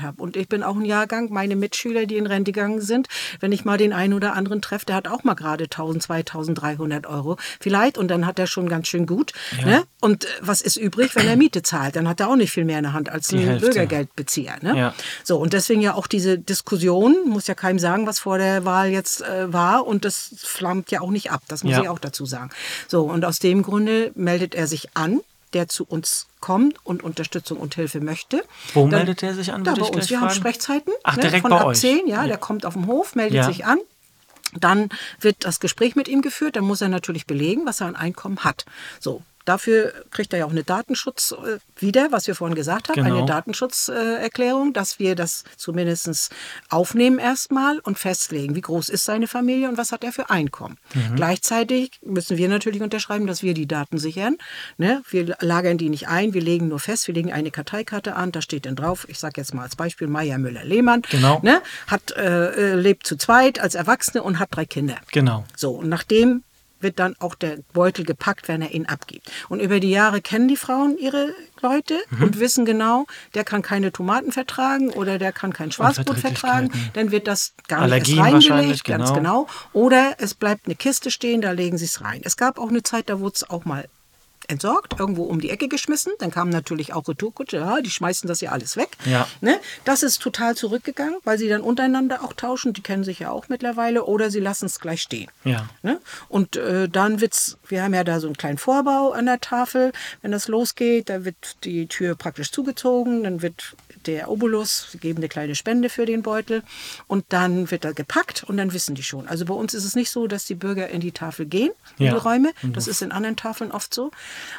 habe. Und ich bin auch ein Jahrgang, meine Mitschüler, die in Rente gegangen sind, wenn ich mal den einen oder anderen treffe, der hat auch mal gerade tausend, zweitausenddreihundert Euro vielleicht und dann hat er schon ganz schön gut. Ja. Ne? Und was ist übrig, wenn er Miete zahlt? Dann hat er auch nicht viel mehr in der Hand als ein Hälfte. Bürgergeldbezieher. Ne? Ja. So, und deswegen ja auch diese Diskussion, muss ja keinem sagen, was vor der Wahl jetzt äh, war und das flammt ja auch nicht ab, das muss ja. ich auch dazu sagen. So, und aus dem Grunde meldet er sich an, der zu uns kommt und Unterstützung und Hilfe möchte. Wo Dann, meldet er sich an? Da bei uns. Wir fragen? haben Sprechzeiten. Ach, ne, direkt von bei ab euch? zehn, ja, ja, der kommt auf den Hof, meldet ja. sich an. Dann wird das Gespräch mit ihm geführt. Dann muss er natürlich belegen, was er an Einkommen hat. So. Dafür kriegt er ja auch eine Datenschutz äh, wieder, was wir vorhin gesagt haben, genau. eine Datenschutzerklärung, äh, dass wir das zumindest aufnehmen erstmal und festlegen, wie groß ist seine Familie und was hat er für Einkommen. Mhm. Gleichzeitig müssen wir natürlich unterschreiben, dass wir die Daten sichern. Ne? Wir lagern die nicht ein, wir legen nur fest, wir legen eine Karteikarte an, da steht dann drauf, ich sage jetzt mal als Beispiel Meier Müller-Lehmann, genau. ne? hat, äh, lebt zu zweit als Erwachsene und hat drei Kinder. Genau. So, und nachdem wird dann auch der Beutel gepackt, wenn er ihn abgibt. Und über die Jahre kennen die Frauen ihre Leute mhm. und wissen genau, der kann keine Tomaten vertragen oder der kann kein Schwarzbrot vertragen. Dann wird das gar Allergien nicht erst reingelegt, genau. ganz genau. Oder es bleibt eine Kiste stehen, da legen sie es rein. Es gab auch eine Zeit, da wurde es auch mal entsorgt, irgendwo um die Ecke geschmissen. Dann kamen natürlich auch Retourkutsche, ja, die schmeißen das ja alles weg. Ja. Ne? Das ist total zurückgegangen, weil sie dann untereinander auch tauschen, die kennen sich ja auch mittlerweile, oder sie lassen es gleich stehen. Ja. Ne? Und äh, dann wird's, wir haben ja da so einen kleinen Vorbau an der Tafel, wenn das losgeht, da wird die Tür praktisch zugezogen, dann wird der Obolus, wir geben eine kleine Spende für den Beutel und dann wird er gepackt und dann wissen die schon. Also bei uns ist es nicht so, dass die Bürger in die Tafel gehen, in ja. die Räume, das ist in anderen Tafeln oft so.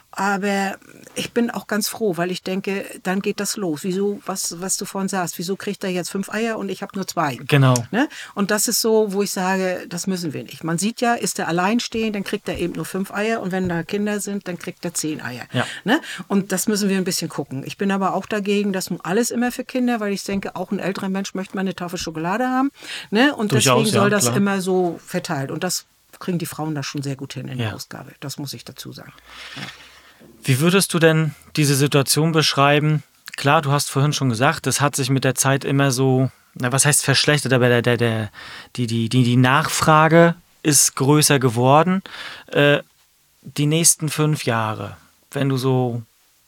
Aber ich bin auch ganz froh, weil ich denke, dann geht das los. Wieso, was, was du vorhin sagst, wieso kriegt er jetzt fünf Eier und ich habe nur zwei? Genau. Ne? Und das ist so, wo ich sage, das müssen wir nicht. Man sieht ja, ist er alleinstehend, dann kriegt er eben nur fünf Eier und wenn da Kinder sind, dann kriegt er zehn Eier. Ja. Ne? Und das müssen wir ein bisschen gucken. Ich bin aber auch dagegen, dass nun alles immer für Kinder, weil ich denke, auch ein älterer Mensch möchte mal eine Tafel Schokolade haben. Ne? Und Durchaus, deswegen soll ja, das klar. immer so verteilt. Und das kriegen die Frauen da schon sehr gut hin in ja. der Ausgabe. Das muss ich dazu sagen. Ja. Wie würdest du denn diese Situation beschreiben? Klar, du hast vorhin schon gesagt, es hat sich mit der Zeit immer so, na, was heißt verschlechtert, aber der, der, der, die, die, die, die Nachfrage ist größer geworden. Äh, die nächsten fünf Jahre, wenn du so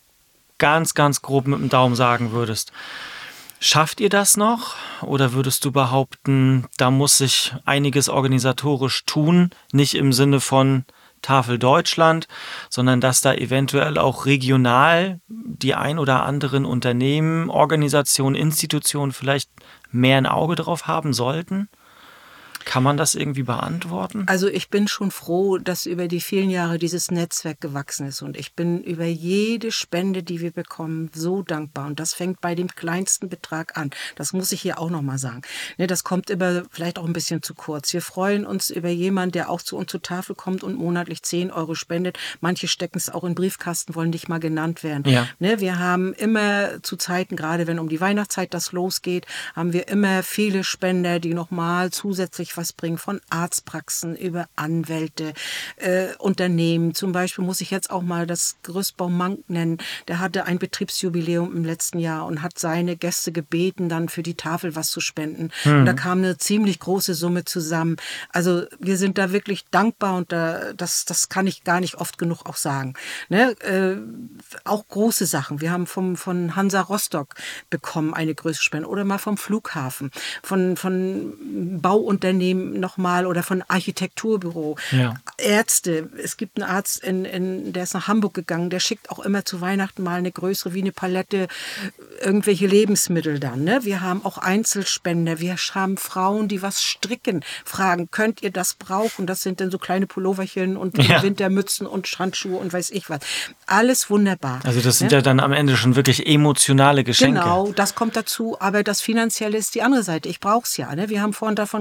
ganz, ganz grob mit dem Daumen sagen würdest, schafft ihr das noch? Oder würdest du behaupten, da muss sich einiges organisatorisch tun, nicht im Sinne von Tafel Deutschland, sondern dass da eventuell auch regional die ein oder anderen Unternehmen, Organisationen, Institutionen vielleicht mehr ein Auge drauf haben sollten? Kann man das irgendwie beantworten? Also ich bin schon froh, dass über die vielen Jahre dieses Netzwerk gewachsen ist und ich bin über jede Spende, die wir bekommen, so dankbar und das fängt bei dem kleinsten Betrag an. Das muss ich hier auch nochmal sagen. Ne, das kommt immer vielleicht auch ein bisschen zu kurz. Wir freuen uns über jemanden, der auch zu uns zur Tafel kommt und monatlich zehn Euro spendet. Manche stecken es auch in Briefkasten, wollen nicht mal genannt werden. Ja. Ne, wir haben immer zu Zeiten, gerade wenn um die Weihnachtszeit das losgeht, haben wir immer viele Spender, die nochmal zusätzlich was bringen, von Arztpraxen über Anwälte, äh, Unternehmen. Zum Beispiel muss ich jetzt auch mal das Gerüstbau Mank nennen. Der hatte ein Betriebsjubiläum im letzten Jahr und hat seine Gäste gebeten, dann für die Tafel was zu spenden. Mhm. Und da kam eine ziemlich große Summe zusammen. Also wir sind da wirklich dankbar und da, das, das kann ich gar nicht oft genug auch sagen. Ne? Äh, auch große Sachen. Wir haben vom, von Hansa Rostock bekommen eine größere Spende oder mal vom Flughafen, von, von Bauunternehmen nochmal oder von Architekturbüro, ja. Ärzte. Es gibt einen Arzt, in, in, der ist nach Hamburg gegangen, der schickt auch immer zu Weihnachten mal eine größere, wie eine Palette, irgendwelche Lebensmittel dann. Ne? Wir haben auch Einzelspender, wir haben Frauen, die was stricken, fragen, könnt ihr das brauchen? Das sind dann so kleine Pulloverchen und ja. Wintermützen und Handschuhe und weiß ich was. Alles wunderbar. Also das sind ne? ja dann am Ende schon wirklich emotionale Geschenke. Genau, das kommt dazu, aber das Finanzielle ist die andere Seite. Ich brauche es ja. Ne? Wir haben vorhin davon gesprochen,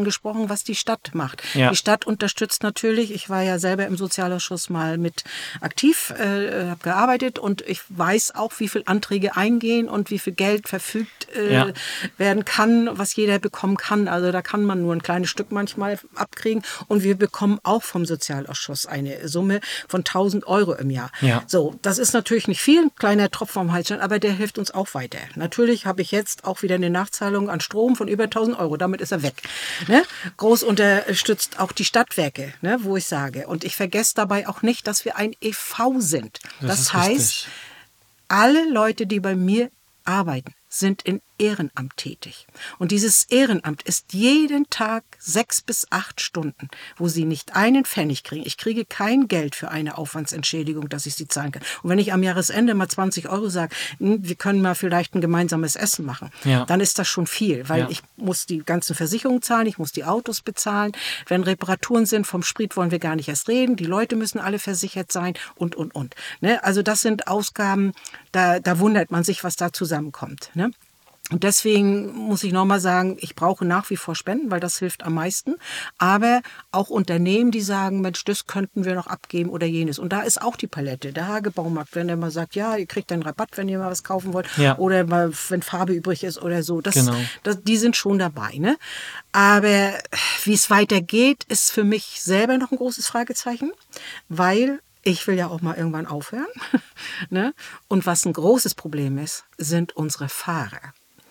was die Stadt macht. Ja. Die Stadt unterstützt natürlich, ich war ja selber im Sozialausschuss mal mit aktiv, äh, habe gearbeitet und ich weiß auch, wie viele Anträge eingehen und wie viel Geld verfügt äh, Ja. werden kann, was jeder bekommen kann. Also da kann man nur ein kleines Stück manchmal abkriegen und wir bekommen auch vom Sozialausschuss eine Summe von tausend Euro im Jahr. Ja. So, das ist natürlich nicht viel, ein kleiner Tropfen vom Heizstein, aber der hilft uns auch weiter. Natürlich habe ich jetzt auch wieder eine Nachzahlung an Strom von über tausend Euro. Damit ist er weg. Ne? Groß unterstützt auch die Stadtwerke, ne? Wo ich sage. Und ich vergesse dabei auch nicht, dass wir ein E V sind. Das, Das heißt, richtig. alle Leute, die bei mir arbeiten, sind in Ehrenamt tätig. Und dieses Ehrenamt ist jeden Tag sechs bis acht Stunden, wo sie nicht einen Pfennig kriegen. Ich kriege kein Geld für eine Aufwandsentschädigung, dass ich sie zahlen kann. Und wenn ich am Jahresende mal zwanzig Euro sage, wir können mal vielleicht ein gemeinsames Essen machen, ja. dann ist das schon viel, weil ja. ich muss die ganzen Versicherungen zahlen, ich muss die Autos bezahlen. Wenn Reparaturen sind, vom Sprit wollen wir gar nicht erst reden. Die Leute müssen alle versichert sein und, und, und. Ne? Also das sind Ausgaben, da, da wundert man sich, was da zusammenkommt. Ne? Und deswegen muss ich nochmal sagen, ich brauche nach wie vor Spenden, weil das hilft am meisten. Aber auch Unternehmen, die sagen, Mensch, das könnten wir noch abgeben oder jenes. Und da ist auch die Palette, der Hagebaumarkt, wenn der mal sagt, ja, ihr kriegt einen Rabatt, wenn ihr mal was kaufen wollt. Ja. Oder mal, wenn Farbe übrig ist oder so. Das, Genau. das, die sind schon dabei. Ne? Aber wie es weitergeht, ist für mich selber noch ein großes Fragezeichen, weil ich will ja auch mal irgendwann aufhören. Ne? Und was ein großes Problem ist, sind unsere Fahrer.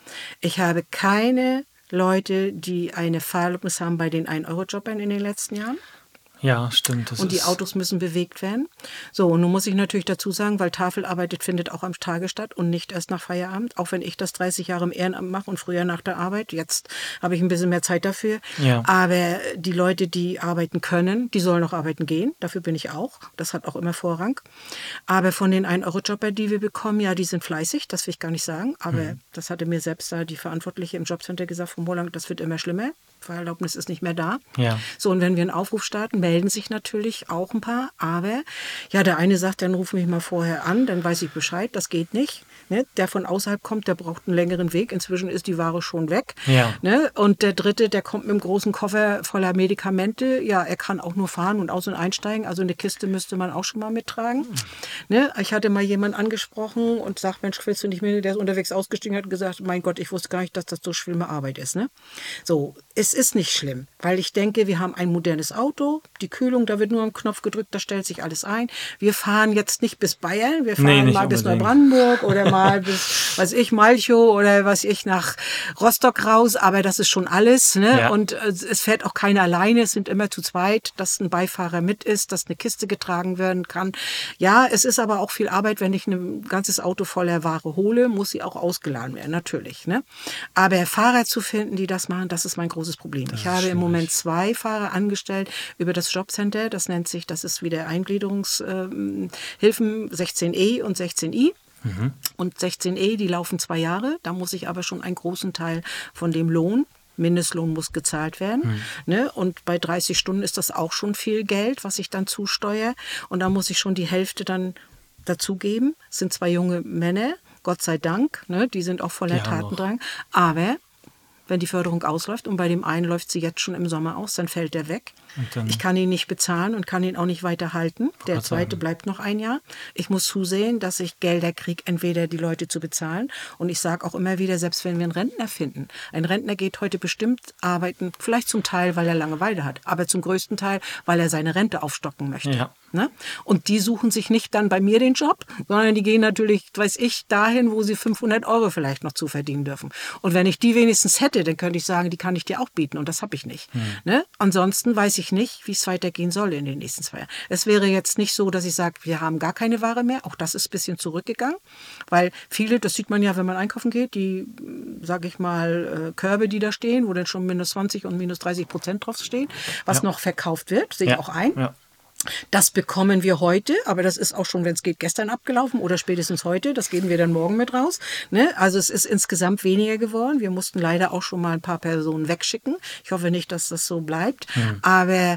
Ich habe keine Leute, die eine Fahrerlaubnis haben bei den ein-Euro-Jobbern in den letzten Jahren. Ja, stimmt. Das und die ist Autos müssen bewegt werden. So, und nun muss ich natürlich dazu sagen, weil Tafelarbeit findet auch am Tage statt und nicht erst nach Feierabend. Auch wenn ich das dreißig Jahre im Ehrenamt mache und früher nach der Arbeit. Jetzt habe ich ein bisschen mehr Zeit dafür. Ja. Aber die Leute, die arbeiten können, die sollen auch arbeiten gehen. Dafür bin ich auch. Das hat auch immer Vorrang. Aber von den ein-Euro-Jobber, die wir bekommen, ja, die sind fleißig. Das will ich gar nicht sagen. Aber mhm. das hatte mir selbst da die Verantwortliche im Jobcenter gesagt, Frau Molang, das wird immer schlimmer. Fahrerlaubnis ist nicht mehr da. Ja. So, und wenn wir einen Aufruf starten, melden sich natürlich auch ein paar. Aber ja, der eine sagt, dann ruf mich mal vorher an, dann weiß ich Bescheid, das geht nicht. Ne? Der von außerhalb kommt, der braucht einen längeren Weg. Inzwischen ist die Ware schon weg. Ja. Ne? Und der dritte, der kommt mit einem großen Koffer voller Medikamente. Ja, er kann auch nur fahren und aus- und einsteigen. Also eine Kiste müsste man auch schon mal mittragen. Mhm. Ne? Ich hatte mal jemanden angesprochen und sagt, Mensch, willst du nicht mit? Der ist unterwegs ausgestiegen, hat gesagt, mein Gott, ich wusste gar nicht, dass das so schlimme Arbeit ist. Ne? So, es ist nicht schlimm, weil ich denke, wir haben ein modernes Auto, die Kühlung, da wird nur ein Knopf gedrückt, da stellt sich alles ein. Wir fahren jetzt nicht bis Bayern, wir fahren nee, mal bis unbedingt. Neubrandenburg oder mal bis, weiß ich, Malchow oder was ich, nach Rostock raus, aber das ist schon alles. Ne? Ja. Und äh, es fährt auch keiner alleine, es sind immer zu zweit, dass ein Beifahrer mit ist, dass eine Kiste getragen werden kann. Ja, es ist aber auch viel Arbeit, wenn ich ein ganzes Auto voller Ware hole, muss sie auch ausgeladen werden, natürlich. Ne? Aber Fahrer zu finden, die das machen, das ist mein großes Problem. Das ich habe schwierig. im Moment zwei Fahrer angestellt über das Jobcenter. Das nennt sich, das ist wieder Eingliederungshilfen äh, sechzehn E und sechzehn I. Mhm. Und sechzehn E, die laufen zwei Jahre. Da muss ich aber schon einen großen Teil von dem Lohn, Mindestlohn muss gezahlt werden. Mhm. Ne? Und bei dreißig Stunden ist das auch schon viel Geld, was ich dann zusteuere. Und da muss ich schon die Hälfte dann dazugeben. Es sind zwei junge Männer, Gott sei Dank. Ne? Die sind auch voller Tatendrang. Aber wenn die Förderung ausläuft und bei dem einen läuft sie jetzt schon im Sommer aus, dann fällt der weg. Ich kann ihn nicht bezahlen und kann ihn auch nicht weiter halten. Der zweite bleibt noch ein Jahr. Ich muss zusehen, dass ich Gelder kriege, entweder die Leute zu bezahlen. Und ich sage auch immer wieder, selbst wenn wir einen Rentner finden, ein Rentner geht heute bestimmt arbeiten, vielleicht zum Teil, weil er Langeweile hat, aber zum größten Teil, weil er seine Rente aufstocken möchte. Ja. Ne? Und die suchen sich nicht dann bei mir den Job, sondern die gehen natürlich, weiß ich, dahin, wo sie fünfhundert Euro vielleicht noch zu verdienen dürfen. Und wenn ich die wenigstens hätte, dann könnte ich sagen, die kann ich dir auch bieten. Und das habe ich nicht. Hm. Ne? Ansonsten weiß ich nicht, wie es weitergehen soll in den nächsten zwei Jahren. Es wäre jetzt nicht so, dass ich sage, wir haben gar keine Ware mehr. Auch das ist ein bisschen zurückgegangen. Weil viele, das sieht man ja, wenn man einkaufen geht, die, sage ich mal, Körbe, die da stehen, wo dann schon minus zwanzig und minus dreißig Prozent drauf stehen, was ja. noch verkauft wird, sehe ich ja. auch ein. Ja. Das bekommen wir heute, aber das ist auch schon, wenn es geht, gestern abgelaufen oder spätestens heute. Das geben wir dann morgen mit raus. Ne? Also es ist insgesamt weniger geworden. Wir mussten leider auch schon mal ein paar Personen wegschicken. Ich hoffe nicht, dass das so bleibt. Mhm. Aber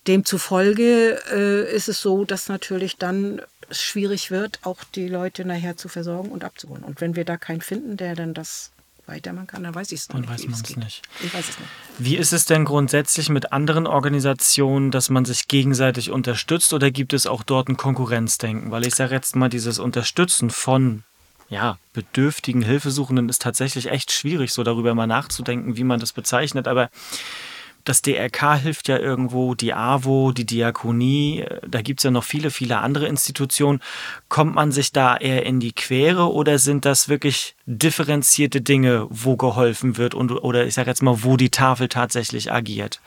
demzufolge äh, ist es so, dass natürlich dann es schwierig wird, auch die Leute nachher zu versorgen und abzuholen. Und wenn wir da keinen finden, der dann das weitermachen kann, dann weiß ich es noch dann nicht. weiß man es nicht. Ich weiß es nicht. Wie ist es denn grundsätzlich mit anderen Organisationen, dass man sich gegenseitig unterstützt oder gibt es auch dort ein Konkurrenzdenken? Weil ich sage jetzt mal, dieses Unterstützen von ja, bedürftigen Hilfesuchenden ist tatsächlich echt schwierig, so darüber mal nachzudenken, wie man das bezeichnet, aber das D R K hilft ja irgendwo, die AWO, die Diakonie, da gibt es ja noch viele, viele andere Institutionen. Kommt man sich da eher in die Quere oder sind das wirklich differenzierte Dinge, wo geholfen wird und oder ich sage jetzt mal, wo die Tafel tatsächlich agiert?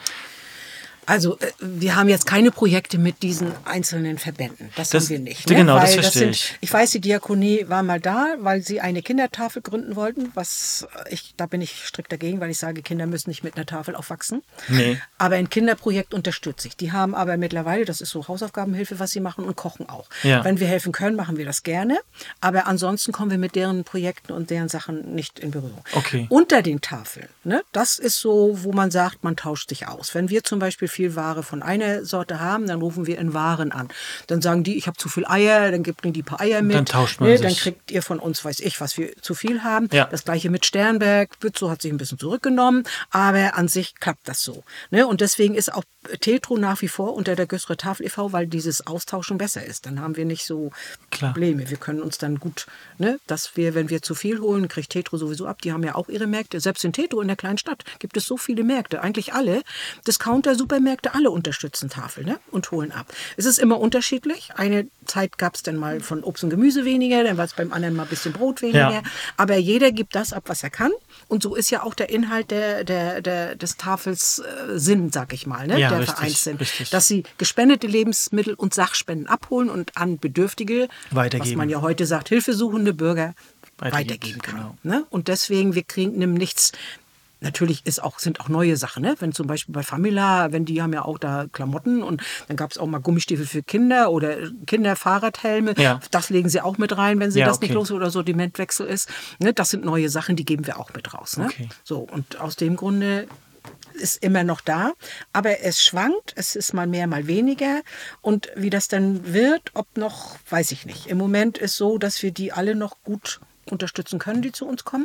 Also wir haben jetzt keine Projekte mit diesen einzelnen Verbänden. Das, das haben wir nicht. Ne? Genau, weil das verstehe das sind, ich. Ich weiß, die Diakonie war mal da, weil sie eine Kindertafel gründen wollten. Was ich, da bin ich strikt dagegen, weil ich sage, Kinder müssen nicht mit einer Tafel aufwachsen. Nee. Aber ein Kinderprojekt unterstütze ich. Die haben aber mittlerweile, das ist so Hausaufgabenhilfe, was sie machen und kochen auch. Ja. Wenn wir helfen können, machen wir das gerne. Aber ansonsten kommen wir mit deren Projekten und deren Sachen nicht in Berührung. Okay. Unter den Tafeln, ne, das ist so, wo man sagt, man tauscht sich aus. Wenn wir zum Beispiel viel Ware von einer Sorte haben, dann rufen wir in Waren an. Dann sagen die, ich habe zu viel Eier, dann gibt ihnen die paar Eier mit. Dann tauscht man ne, sich. Dann kriegt ihr von uns, weiß ich, was wir zu viel haben. Ja. Das gleiche mit Sternberg. Bützow hat sich ein bisschen zurückgenommen, aber an sich klappt das so. Ne? Und deswegen ist auch Tetro nach wie vor unter der Güstrower Tafel e V, weil dieses Austauschen besser ist. Dann haben wir nicht so Klar. Probleme. Wir können uns dann gut, ne, dass wir, wenn wir zu viel holen, kriegt Tetro sowieso ab. Die haben ja auch ihre Märkte. Selbst in Tetro, in der kleinen Stadt, gibt es so viele Märkte. Eigentlich alle. Discounter, Supermärkte, alle unterstützen Tafel, ne, und holen ab. Es ist immer unterschiedlich. Eine Zeit gab es dann mal von Obst und Gemüse weniger, dann war es beim anderen mal ein bisschen Brot weniger. Ja. Aber jeder gibt das ab, was er kann. Und so ist ja auch der Inhalt der, der, der, des Tafels äh, Sinn, sag ich mal, ne? Ja, der richtig, Vereinssinn. richtig. Dass sie gespendete Lebensmittel und Sachspenden abholen und an Bedürftige, Weitergeben. was man ja heute sagt, hilfesuchende Bürger Weitergeben, weitergeben kann. genau. Ne? Und deswegen, wir kriegen nimm nichts. Natürlich ist auch, sind auch neue Sachen, ne? Wenn zum Beispiel bei Famila, wenn die haben ja auch da Klamotten und dann gab es auch mal Gummistiefel für Kinder oder Kinderfahrradhelme. Ja. Das legen sie auch mit rein, wenn sie Ja, das okay. nicht los oder Sortimentwechsel ist. Ne? Das sind neue Sachen, die geben wir auch mit raus. Ne? Okay. So, und aus dem Grunde ist immer noch da, aber es schwankt, es ist mal mehr, mal weniger und wie das dann wird, ob noch, weiß ich nicht. Im Moment ist so, dass wir die alle noch gut unterstützen können, die zu uns kommen.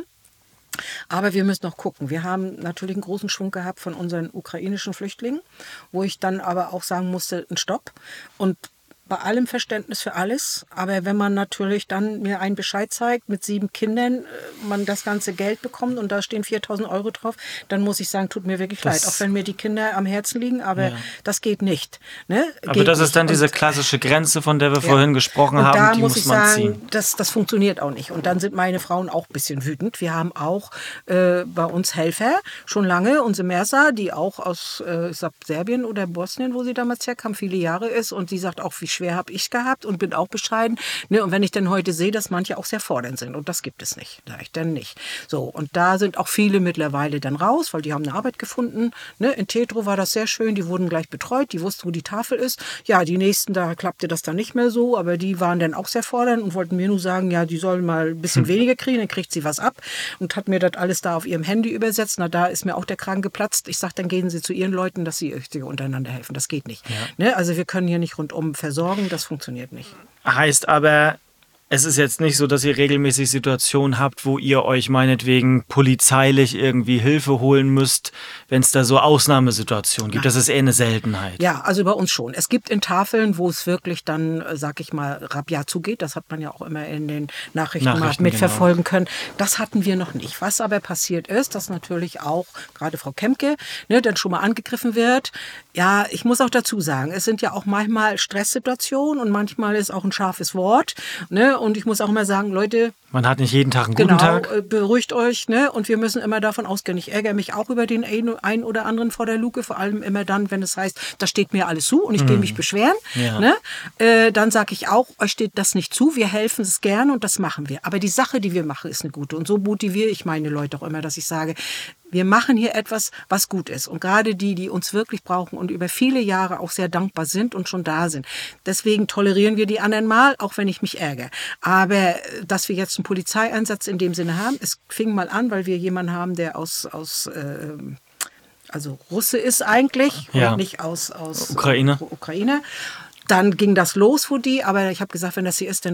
Aber wir müssen noch gucken. Wir haben natürlich einen großen Schwung gehabt von unseren ukrainischen Flüchtlingen, wo ich dann aber auch sagen musste, ein Stopp. Und bei allem Verständnis für alles, aber wenn man natürlich dann mir einen Bescheid zeigt, mit sieben Kindern, man das ganze Geld bekommt und da stehen viertausend Euro drauf, dann muss ich sagen, tut mir wirklich Das- leid, auch wenn mir die Kinder am Herzen liegen, aber Ja. das geht nicht. Ne? Aber Geht das ist nicht. dann diese Und- klassische Grenze, von der wir ja. vorhin gesprochen und haben, da die muss muss ich man sagen, ziehen. Das, das funktioniert auch nicht. Und dann sind meine Frauen auch ein bisschen wütend. Wir haben auch äh, bei uns Helfer, schon lange, unsere Mersa, die auch aus äh, ich sag, Serbien oder Bosnien, wo sie damals herkam, viele Jahre ist. Und sie sagt auch, wie schwer habe ich gehabt und bin auch bescheiden. Ne? Und wenn ich dann heute sehe, dass manche auch sehr fordernd sind. Und das gibt es nicht. Da ich dann nicht. So, und da sind auch viele mittlerweile dann raus, weil die haben eine Arbeit gefunden. Ne? In Tetro war das sehr schön. Die wurden gleich betreut. Die wussten, wo die Tafel ist. Ja, die nächsten, da klappte das dann nicht mehr so. Aber die waren dann auch sehr fordernd und wollten mir nur sagen, ja, die sollen mal ein bisschen weniger kriegen, dann kriegt sie was ab. Und hat mir das alles da auf ihrem Handy übersetzt. Na, da ist mir auch der Kragen geplatzt. Ich sage, dann gehen Sie zu Ihren Leuten, dass Sie euch untereinander helfen. Das geht nicht. Ne? Also wir können hier nicht rundum versorgen. Das funktioniert nicht. Heißt aber, es ist jetzt nicht so, dass ihr regelmäßig Situationen habt, wo ihr euch meinetwegen polizeilich irgendwie Hilfe holen müsst, wenn es da so Ausnahmesituationen gibt. Das ist eher eine Seltenheit. Ja, also bei uns schon. Es gibt in Tafeln, wo es wirklich dann, äh, sag ich mal, rabiat zugeht. Das hat man ja auch immer in den Nachrichten, mal Nachrichten, mitverfolgen können. Das hatten wir noch nicht. Was aber passiert ist, dass natürlich auch gerade Frau Kemke ne, dann schon mal angegriffen wird. Ja, ich muss auch dazu sagen, es sind ja auch manchmal Stresssituationen und manchmal ist auch ein scharfes Wort. Ne? Und ich muss auch immer sagen, Leute, Man hat nicht jeden Tag einen guten genau, Tag. äh, beruhigt euch, ne? Und wir müssen immer davon ausgehen. Ich ärgere mich auch über den ein ein oder anderen vor der Luke, vor allem immer dann, wenn es heißt, das steht mir alles zu und ich gehe mich beschweren. Ja. Ne? Äh, dann sage ich auch, euch steht das nicht zu, wir helfen es gerne und das machen wir. Aber die Sache, die wir machen, ist eine gute. Und so motiviere ich meine Leute auch immer, dass ich sage, wir machen hier etwas, was gut ist. Und gerade die, die uns wirklich brauchen und über viele Jahre auch sehr dankbar sind und schon da sind. Deswegen tolerieren wir die anderen mal, auch wenn ich mich ärgere. Aber äh, dass wir jetzt einen Polizeieinsatz in dem Sinne haben, es fing mal an, weil wir jemanden haben, der aus, aus äh, also Russe ist eigentlich Ja. und nicht aus, aus Ukraine. Ukraine. Dann ging das los, wo die, aber ich habe gesagt, wenn das hier ist, dann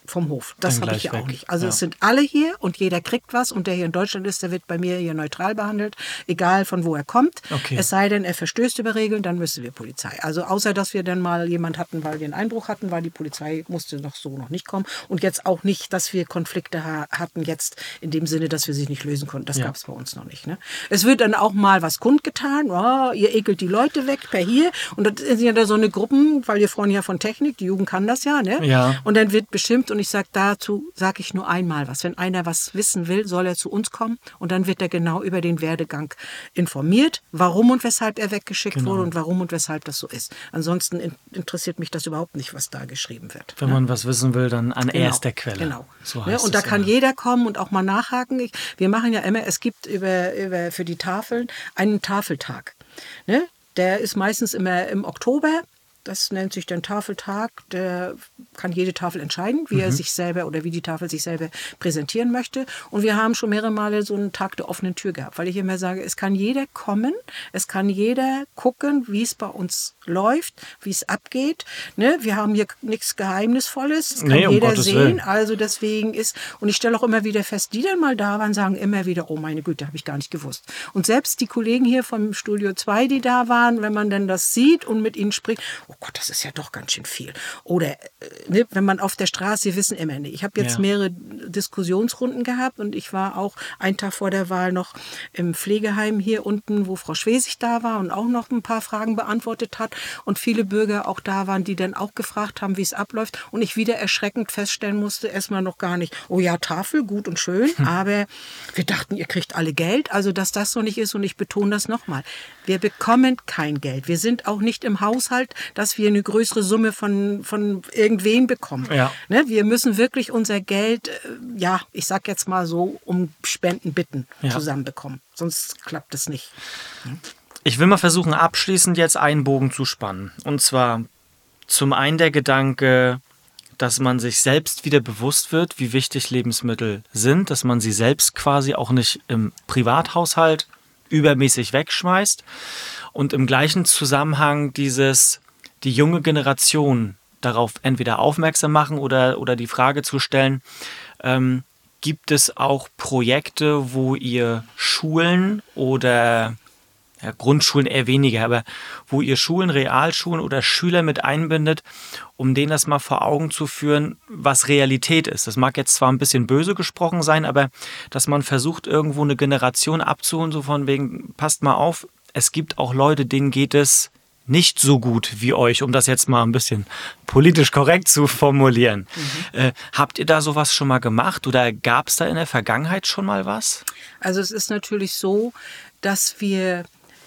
vom Hof. Das habe ich hier weg. auch nicht. Also ja. es sind alle hier und jeder kriegt was und der hier in Deutschland ist, der wird bei mir hier neutral behandelt, egal von wo er kommt. Okay. Es sei denn, er verstößt über Regeln, dann müssen wir Polizei. Also außer, dass wir dann mal jemand hatten, weil wir einen Einbruch hatten, weil die Polizei musste noch so noch nicht kommen und jetzt auch nicht, dass wir Konflikte ha- hatten jetzt in dem Sinne, dass wir sich nicht lösen konnten. Das ja. gab es bei uns noch nicht. Ne? Es wird dann auch mal was kundgetan, oh, ihr ekelt die Leute weg per hier und das sind ja da so eine Gruppen, weil wir freuen ja von Technik, die Jugend kann das ja, ne? Ja. Und dann wird beschimpft und ich sage dazu, sage ich nur einmal was. Wenn einer was wissen will, soll er zu uns kommen und dann wird er genau über den Werdegang informiert, warum und weshalb er weggeschickt genau. wurde und warum und weshalb das so ist. Ansonsten in, interessiert mich das überhaupt nicht, was da geschrieben wird. Wenn ne? man was wissen will, dann an Genau, erster Quelle. Genau. So ne? heißt Und da es kann immer. jeder kommen und auch mal nachhaken. Ich, wir machen ja immer, es gibt über, über, für die Tafeln einen Tafeltag. Ne? Der ist meistens immer im Oktober. Das nennt sich dann Tafeltag. Der kann jede Tafel entscheiden, wie mhm. er sich selber oder wie die Tafel sich selber präsentieren möchte. Und wir haben schon mehrere Male so einen Tag der offenen Tür gehabt, weil ich immer sage, es kann jeder kommen, es kann jeder gucken, wie es bei uns läuft, wie es abgeht. Ne? Wir haben hier nichts Geheimnisvolles, das kann nee, um jeder Gottes sehen. Willen. Also deswegen ist, und ich stelle auch immer wieder fest, die dann mal da waren, sagen immer wieder, oh meine Güte, habe ich gar nicht gewusst. Und selbst die Kollegen hier vom Studio zwei, die da waren, wenn man dann das sieht und mit ihnen spricht, oh Gott, das ist ja doch ganz schön viel. Oder ne, wenn man auf der Straße, Sie wissen immer nicht. Ich habe jetzt ja. mehrere Diskussionsrunden gehabt und ich war auch einen Tag vor der Wahl noch im Pflegeheim hier unten, wo Frau Schwesig da war und auch noch ein paar Fragen beantwortet hat und viele Bürger auch da waren, die dann auch gefragt haben, wie es abläuft und ich wieder erschreckend feststellen musste, erstmal noch gar nicht, oh ja, Tafel, gut und schön, hm. aber wir dachten, ihr kriegt alle Geld, also dass das so nicht ist und ich betone das nochmal. Wir bekommen kein Geld. Wir sind auch nicht im Haushalt, dass wir eine größere Summe von, von irgendwem bekommen. Ja. Ne? Wir müssen wirklich unser Geld, ja, ich sag jetzt mal so, um Spenden bitten, ja. zusammenbekommen. Sonst klappt es nicht. Hm? Ich will mal versuchen, abschließend jetzt einen Bogen zu spannen. Und zwar zum einen der Gedanke, dass man sich selbst wieder bewusst wird, wie wichtig Lebensmittel sind, dass man sie selbst quasi auch nicht im Privathaushalt übermäßig wegschmeißt und im gleichen Zusammenhang dieses, die junge Generation darauf entweder aufmerksam machen oder, oder die Frage zu stellen, ähm, gibt es auch Projekte, wo ihr Schulen oder ja, Grundschulen eher weniger, aber wo ihr Schulen, Realschulen oder Schüler mit einbindet, um denen das mal vor Augen zu führen, was Realität ist. Das mag jetzt zwar ein bisschen böse gesprochen sein, aber dass man versucht, irgendwo eine Generation abzuholen, so von wegen, passt mal auf, es gibt auch Leute, denen geht es nicht so gut wie euch, um das jetzt mal ein bisschen politisch korrekt zu formulieren. Mhm. Äh, habt ihr da sowas schon mal gemacht oder gab es da in der Vergangenheit schon mal was? Also es ist natürlich so, dass wir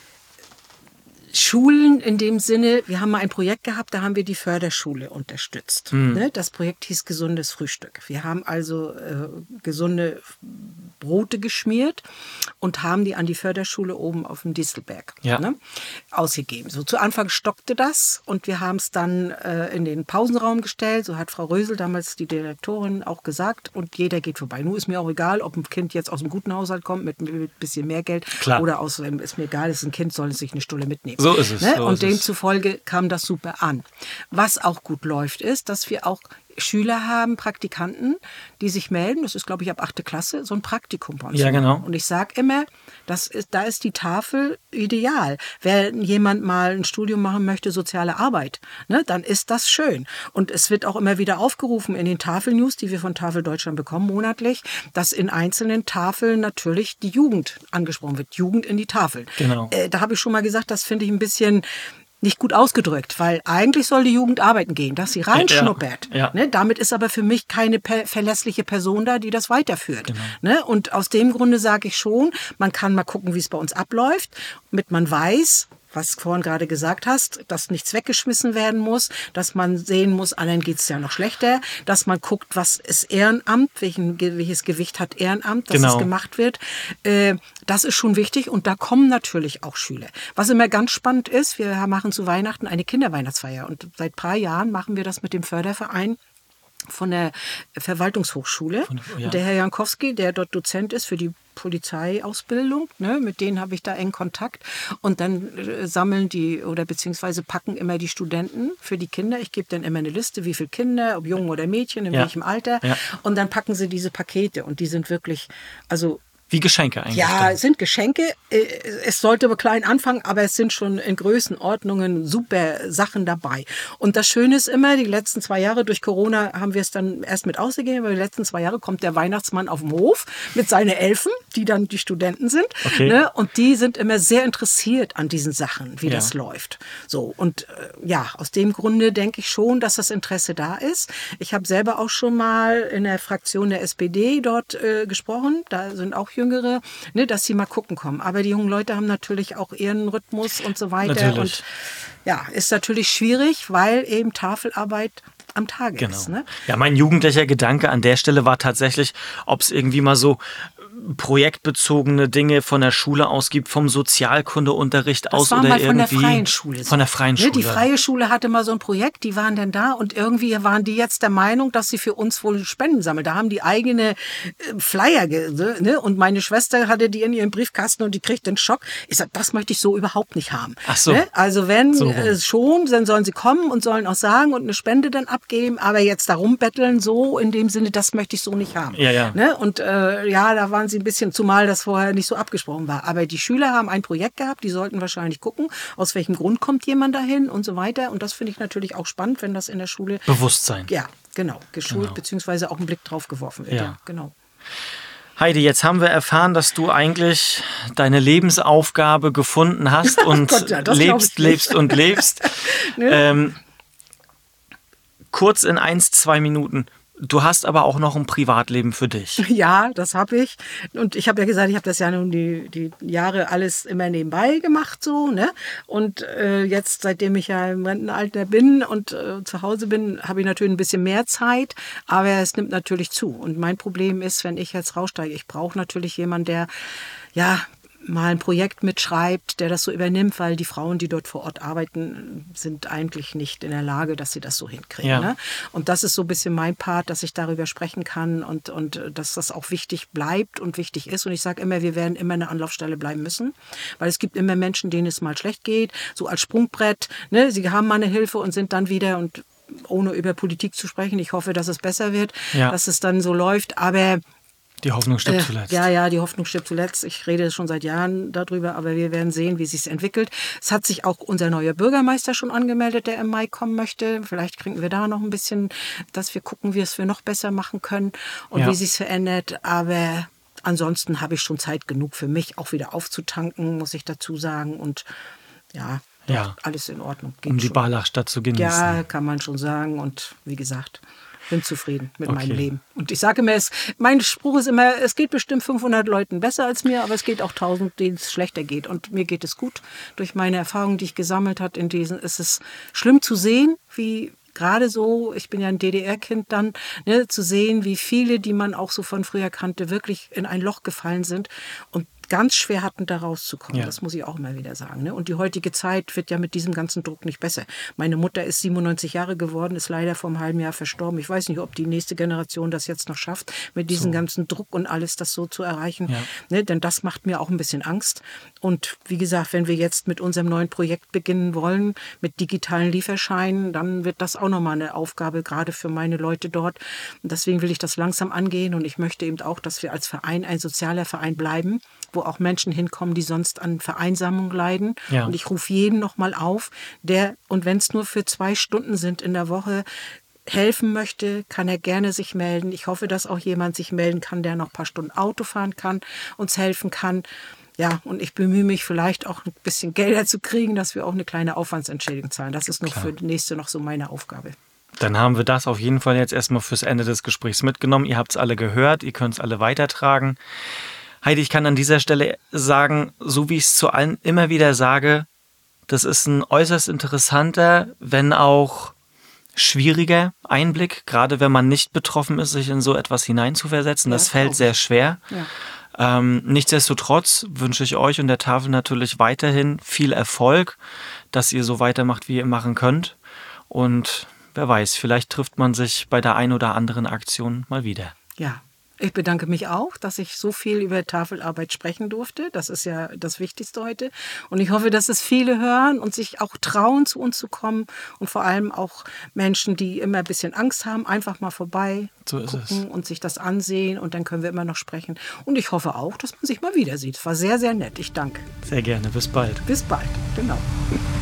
Schulen in dem Sinne, wir haben mal ein Projekt gehabt, da haben wir die Förderschule unterstützt. Mhm. Ne? Das Projekt hieß Gesundes Frühstück. Wir haben also äh, gesunde Brote geschmiert und haben die an die Förderschule oben auf dem Distelberg ja. ne? ausgegeben. So zu Anfang stockte das und wir haben es dann äh, in den Pausenraum gestellt. So hat Frau Rösel, damals die Direktorin, auch gesagt und jeder geht vorbei. Nun ist mir auch egal, ob ein Kind jetzt aus einem guten Haushalt kommt mit ein bisschen mehr Geld Klar. oder aus, ist mir egal, ist ein Kind, soll es sich eine Stulle mitnehmen. So ist es. Ne? So und ist demzufolge kam das super an. Was auch gut läuft, ist, dass wir auch Schüler haben, Praktikanten, die sich melden, das ist, glaube ich, ab achte Klasse, so ein Praktikum bei uns. Ja, genau. Und ich sage immer, das ist, da ist die Tafel ideal. Wenn jemand mal ein Studium machen möchte, soziale Arbeit, ne, dann ist das schön. Und es wird auch immer wieder aufgerufen in den Tafelnews, die wir von Tafel Deutschland bekommen, monatlich, dass in einzelnen Tafeln natürlich die Jugend angesprochen wird. Jugend in die Tafeln. Genau. Äh, da habe ich schon mal gesagt, das finde ich ein bisschen nicht gut ausgedrückt, weil eigentlich soll die Jugend arbeiten gehen, dass sie reinschnuppert. Ja, ja. Ne, damit ist aber für mich keine per- verlässliche Person da, die das weiterführt. Genau. Ne, und aus dem Grunde sage ich schon, man kann mal gucken, wie es bei uns abläuft, damit man weiß, was du vorhin gerade gesagt hast, dass nichts weggeschmissen werden muss, dass man sehen muss, anderen geht es ja noch schlechter, dass man guckt, was ist Ehrenamt, welchen, welches Gewicht hat Ehrenamt, dass genau. es gemacht wird. Äh, das ist schon wichtig und da kommen natürlich auch Schüler. Was immer ganz spannend ist, wir machen zu Weihnachten eine Kinderweihnachtsfeier und seit ein paar Jahren machen wir das mit dem Förderverein von der Verwaltungshochschule. Von, ja. Und der Herr Jankowski, der dort Dozent ist für die Polizeiausbildung, ne, mit denen habe ich da engen Kontakt. Und dann äh, sammeln die oder beziehungsweise packen immer die Studenten für die Kinder. Ich gebe dann immer eine Liste, wie viele Kinder, ob Jungen oder Mädchen, in ja. welchem Alter. Ja. Und dann packen sie diese Pakete und die sind wirklich, also wie Geschenke eigentlich. Ja, dann. Es sind Geschenke. Es sollte aber klein anfangen, aber es sind schon in Größenordnungen super Sachen dabei. Und das Schöne ist immer, die letzten zwei Jahre durch Corona haben wir es dann erst mit ausgegeben, aber die letzten zwei Jahre kommt der Weihnachtsmann auf den Hof mit seinen Elfen, die dann die Studenten sind. Okay. Ne? Und die sind immer sehr interessiert an diesen Sachen, wie ja. das läuft. So, und äh, ja, aus dem Grunde denke ich schon, dass das Interesse da ist. Ich habe selber auch schon mal in der Fraktion der S P D dort äh, gesprochen. Da sind auch Jüngere, ne, dass sie mal gucken kommen. Aber die jungen Leute haben natürlich auch ihren Rhythmus und so weiter. Natürlich. Und ja, ist natürlich schwierig, weil eben Tafelarbeit am Tage genau. ist. Ne? Ja, mein jugendlicher Gedanke an der Stelle war tatsächlich, ob es irgendwie mal so projektbezogene Dinge von der Schule aus gibt, vom Sozialkundeunterricht das aus war oder mal von irgendwie. Der freien Schule. Von der freien Schule. Ne, die freie Schule hatte mal so ein Projekt, die waren dann da und irgendwie waren die jetzt der Meinung, dass sie für uns wohl Spenden sammeln. Da haben die eigene äh, Flyer, ne? Und meine Schwester hatte die in ihrem Briefkasten und die kriegt den Schock. Ich sag, das möchte ich so überhaupt nicht haben. Ach so. Ne? Also wenn so äh, schon, dann sollen sie kommen und sollen auch sagen und eine Spende dann abgeben, aber jetzt darum betteln, so in dem Sinne, das möchte ich so nicht haben. Ja, ja. Ne? Und äh, ja, da waren sie ein bisschen, zumal das vorher nicht so abgesprochen war. Aber die Schüler haben ein Projekt gehabt, die sollten wahrscheinlich gucken, aus welchem Grund kommt jemand dahin und so weiter. Und das finde ich natürlich auch spannend, wenn das in der Schule... Bewusstsein. Ja, genau. Geschult, genau. beziehungsweise auch ein Blick drauf geworfen wird. Ja. Ja, genau. Heidi, jetzt haben wir erfahren, dass du eigentlich deine Lebensaufgabe gefunden hast und Gott, ja, lebst, lebst und lebst. Ne? ähm, kurz in eins, zwei Minuten. Du hast aber auch noch ein Privatleben für dich. Ja, das habe ich. Und ich habe ja gesagt, ich habe das ja nun die, die Jahre alles immer nebenbei gemacht so, ne? Und äh, jetzt, seitdem ich ja im Rentenalter bin und äh, zu Hause bin, habe ich natürlich ein bisschen mehr Zeit, aber es nimmt natürlich zu. Und mein Problem ist, wenn ich jetzt raussteige, ich brauche natürlich jemanden, der, ja, mal ein Projekt mitschreibt, der das so übernimmt, weil die Frauen, die dort vor Ort arbeiten, sind eigentlich nicht in der Lage, dass sie das so hinkriegen. Ja. Ne? Und das ist so ein bisschen mein Part, dass ich darüber sprechen kann und, und dass das auch wichtig bleibt und wichtig ist. Und ich sage immer, wir werden immer eine Anlaufstelle bleiben müssen, weil es gibt immer Menschen, denen es mal schlecht geht, so als Sprungbrett. Ne? Sie haben mal eine Hilfe und sind dann wieder und ohne über Politik zu sprechen, ich hoffe, dass es besser wird, ja. dass es dann so läuft, aber die Hoffnung stirbt äh, zuletzt. Ja, ja, die Hoffnung stirbt zuletzt. Ich rede schon seit Jahren darüber, aber wir werden sehen, wie es sich entwickelt. Es hat sich auch unser neuer Bürgermeister schon angemeldet, der im Mai kommen möchte. Vielleicht kriegen wir da noch ein bisschen, dass wir gucken, wie es wir noch besser machen können und ja. wie sich verändert. Aber ansonsten habe ich schon Zeit genug für mich, auch wieder aufzutanken, muss ich dazu sagen. Und ja, ja. alles in Ordnung. Geht um die schon. Barlachstadt zu genießen. Ja, kann man schon sagen. Und wie gesagt, bin zufrieden mit okay. meinem Leben. Und ich sage mir, es, mein Spruch ist immer, es geht bestimmt fünfhundert Leuten besser als mir, aber es geht auch tausend, denen es schlechter geht. Und mir geht es gut. Durch meine Erfahrungen, die ich gesammelt habe in diesen, ist es schlimm zu sehen, wie gerade so, ich bin ja ein D D R-Kind dann, ne, zu sehen, wie viele, die man auch so von früher kannte, wirklich in ein Loch gefallen sind und ganz schwer hatten, da rauszukommen. Ja. Das muss ich auch immer wieder sagen. Ne? Und die heutige Zeit wird ja mit diesem ganzen Druck nicht besser. Meine Mutter ist siebenundneunzig Jahre geworden, ist leider vor einem halben Jahr verstorben. Ich weiß nicht, ob die nächste Generation das jetzt noch schafft, mit diesem so. ganzen Druck und alles das so zu erreichen. Ja. Ne? Denn das macht mir auch ein bisschen Angst. Und wie gesagt, wenn wir jetzt mit unserem neuen Projekt beginnen wollen, mit digitalen Lieferscheinen, dann wird das auch nochmal eine Aufgabe, gerade für meine Leute dort. Und deswegen will ich das langsam angehen. Und ich möchte eben auch, dass wir als Verein ein sozialer Verein bleiben, wo auch Menschen hinkommen, die sonst an Vereinsamung leiden. Ja. Und ich rufe jeden noch mal auf, der, und wenn es nur für zwei Stunden sind in der Woche, helfen möchte, kann er gerne sich melden. Ich hoffe, dass auch jemand sich melden kann, der noch ein paar Stunden Auto fahren kann, uns helfen kann. Ja, und ich bemühe mich vielleicht auch ein bisschen Gelder zu kriegen, dass wir auch eine kleine Aufwandsentschädigung zahlen. Das ist noch Klar. für die nächste noch so meine Aufgabe. Dann haben wir das auf jeden Fall jetzt erstmal fürs Ende des Gesprächs mitgenommen. Ihr habt es alle gehört, ihr könnt es alle weitertragen. Heidi, ich kann an dieser Stelle sagen, so wie ich es zu allen immer wieder sage, das ist ein äußerst interessanter, wenn auch schwieriger Einblick, gerade wenn man nicht betroffen ist, sich in so etwas hineinzuversetzen. Das ja, fällt sehr schwer. Ja. Ähm, nichtsdestotrotz wünsche ich euch und der Tafel natürlich weiterhin viel Erfolg, dass ihr so weitermacht, wie ihr machen könnt. Und wer weiß, vielleicht trifft man sich bei der ein oder anderen Aktion mal wieder. Ja. Ich bedanke mich auch, dass ich so viel über Tafelarbeit sprechen durfte. Das ist ja das Wichtigste heute. Und ich hoffe, dass es viele hören und sich auch trauen, zu uns zu kommen. Und vor allem auch Menschen, die immer ein bisschen Angst haben, einfach mal vorbei so ist gucken es. und sich das ansehen. Und dann können wir immer noch sprechen. Und ich hoffe auch, dass man sich mal wieder sieht. Es war sehr, sehr nett. Ich danke. Sehr gerne. Bis bald. Bis bald. Genau.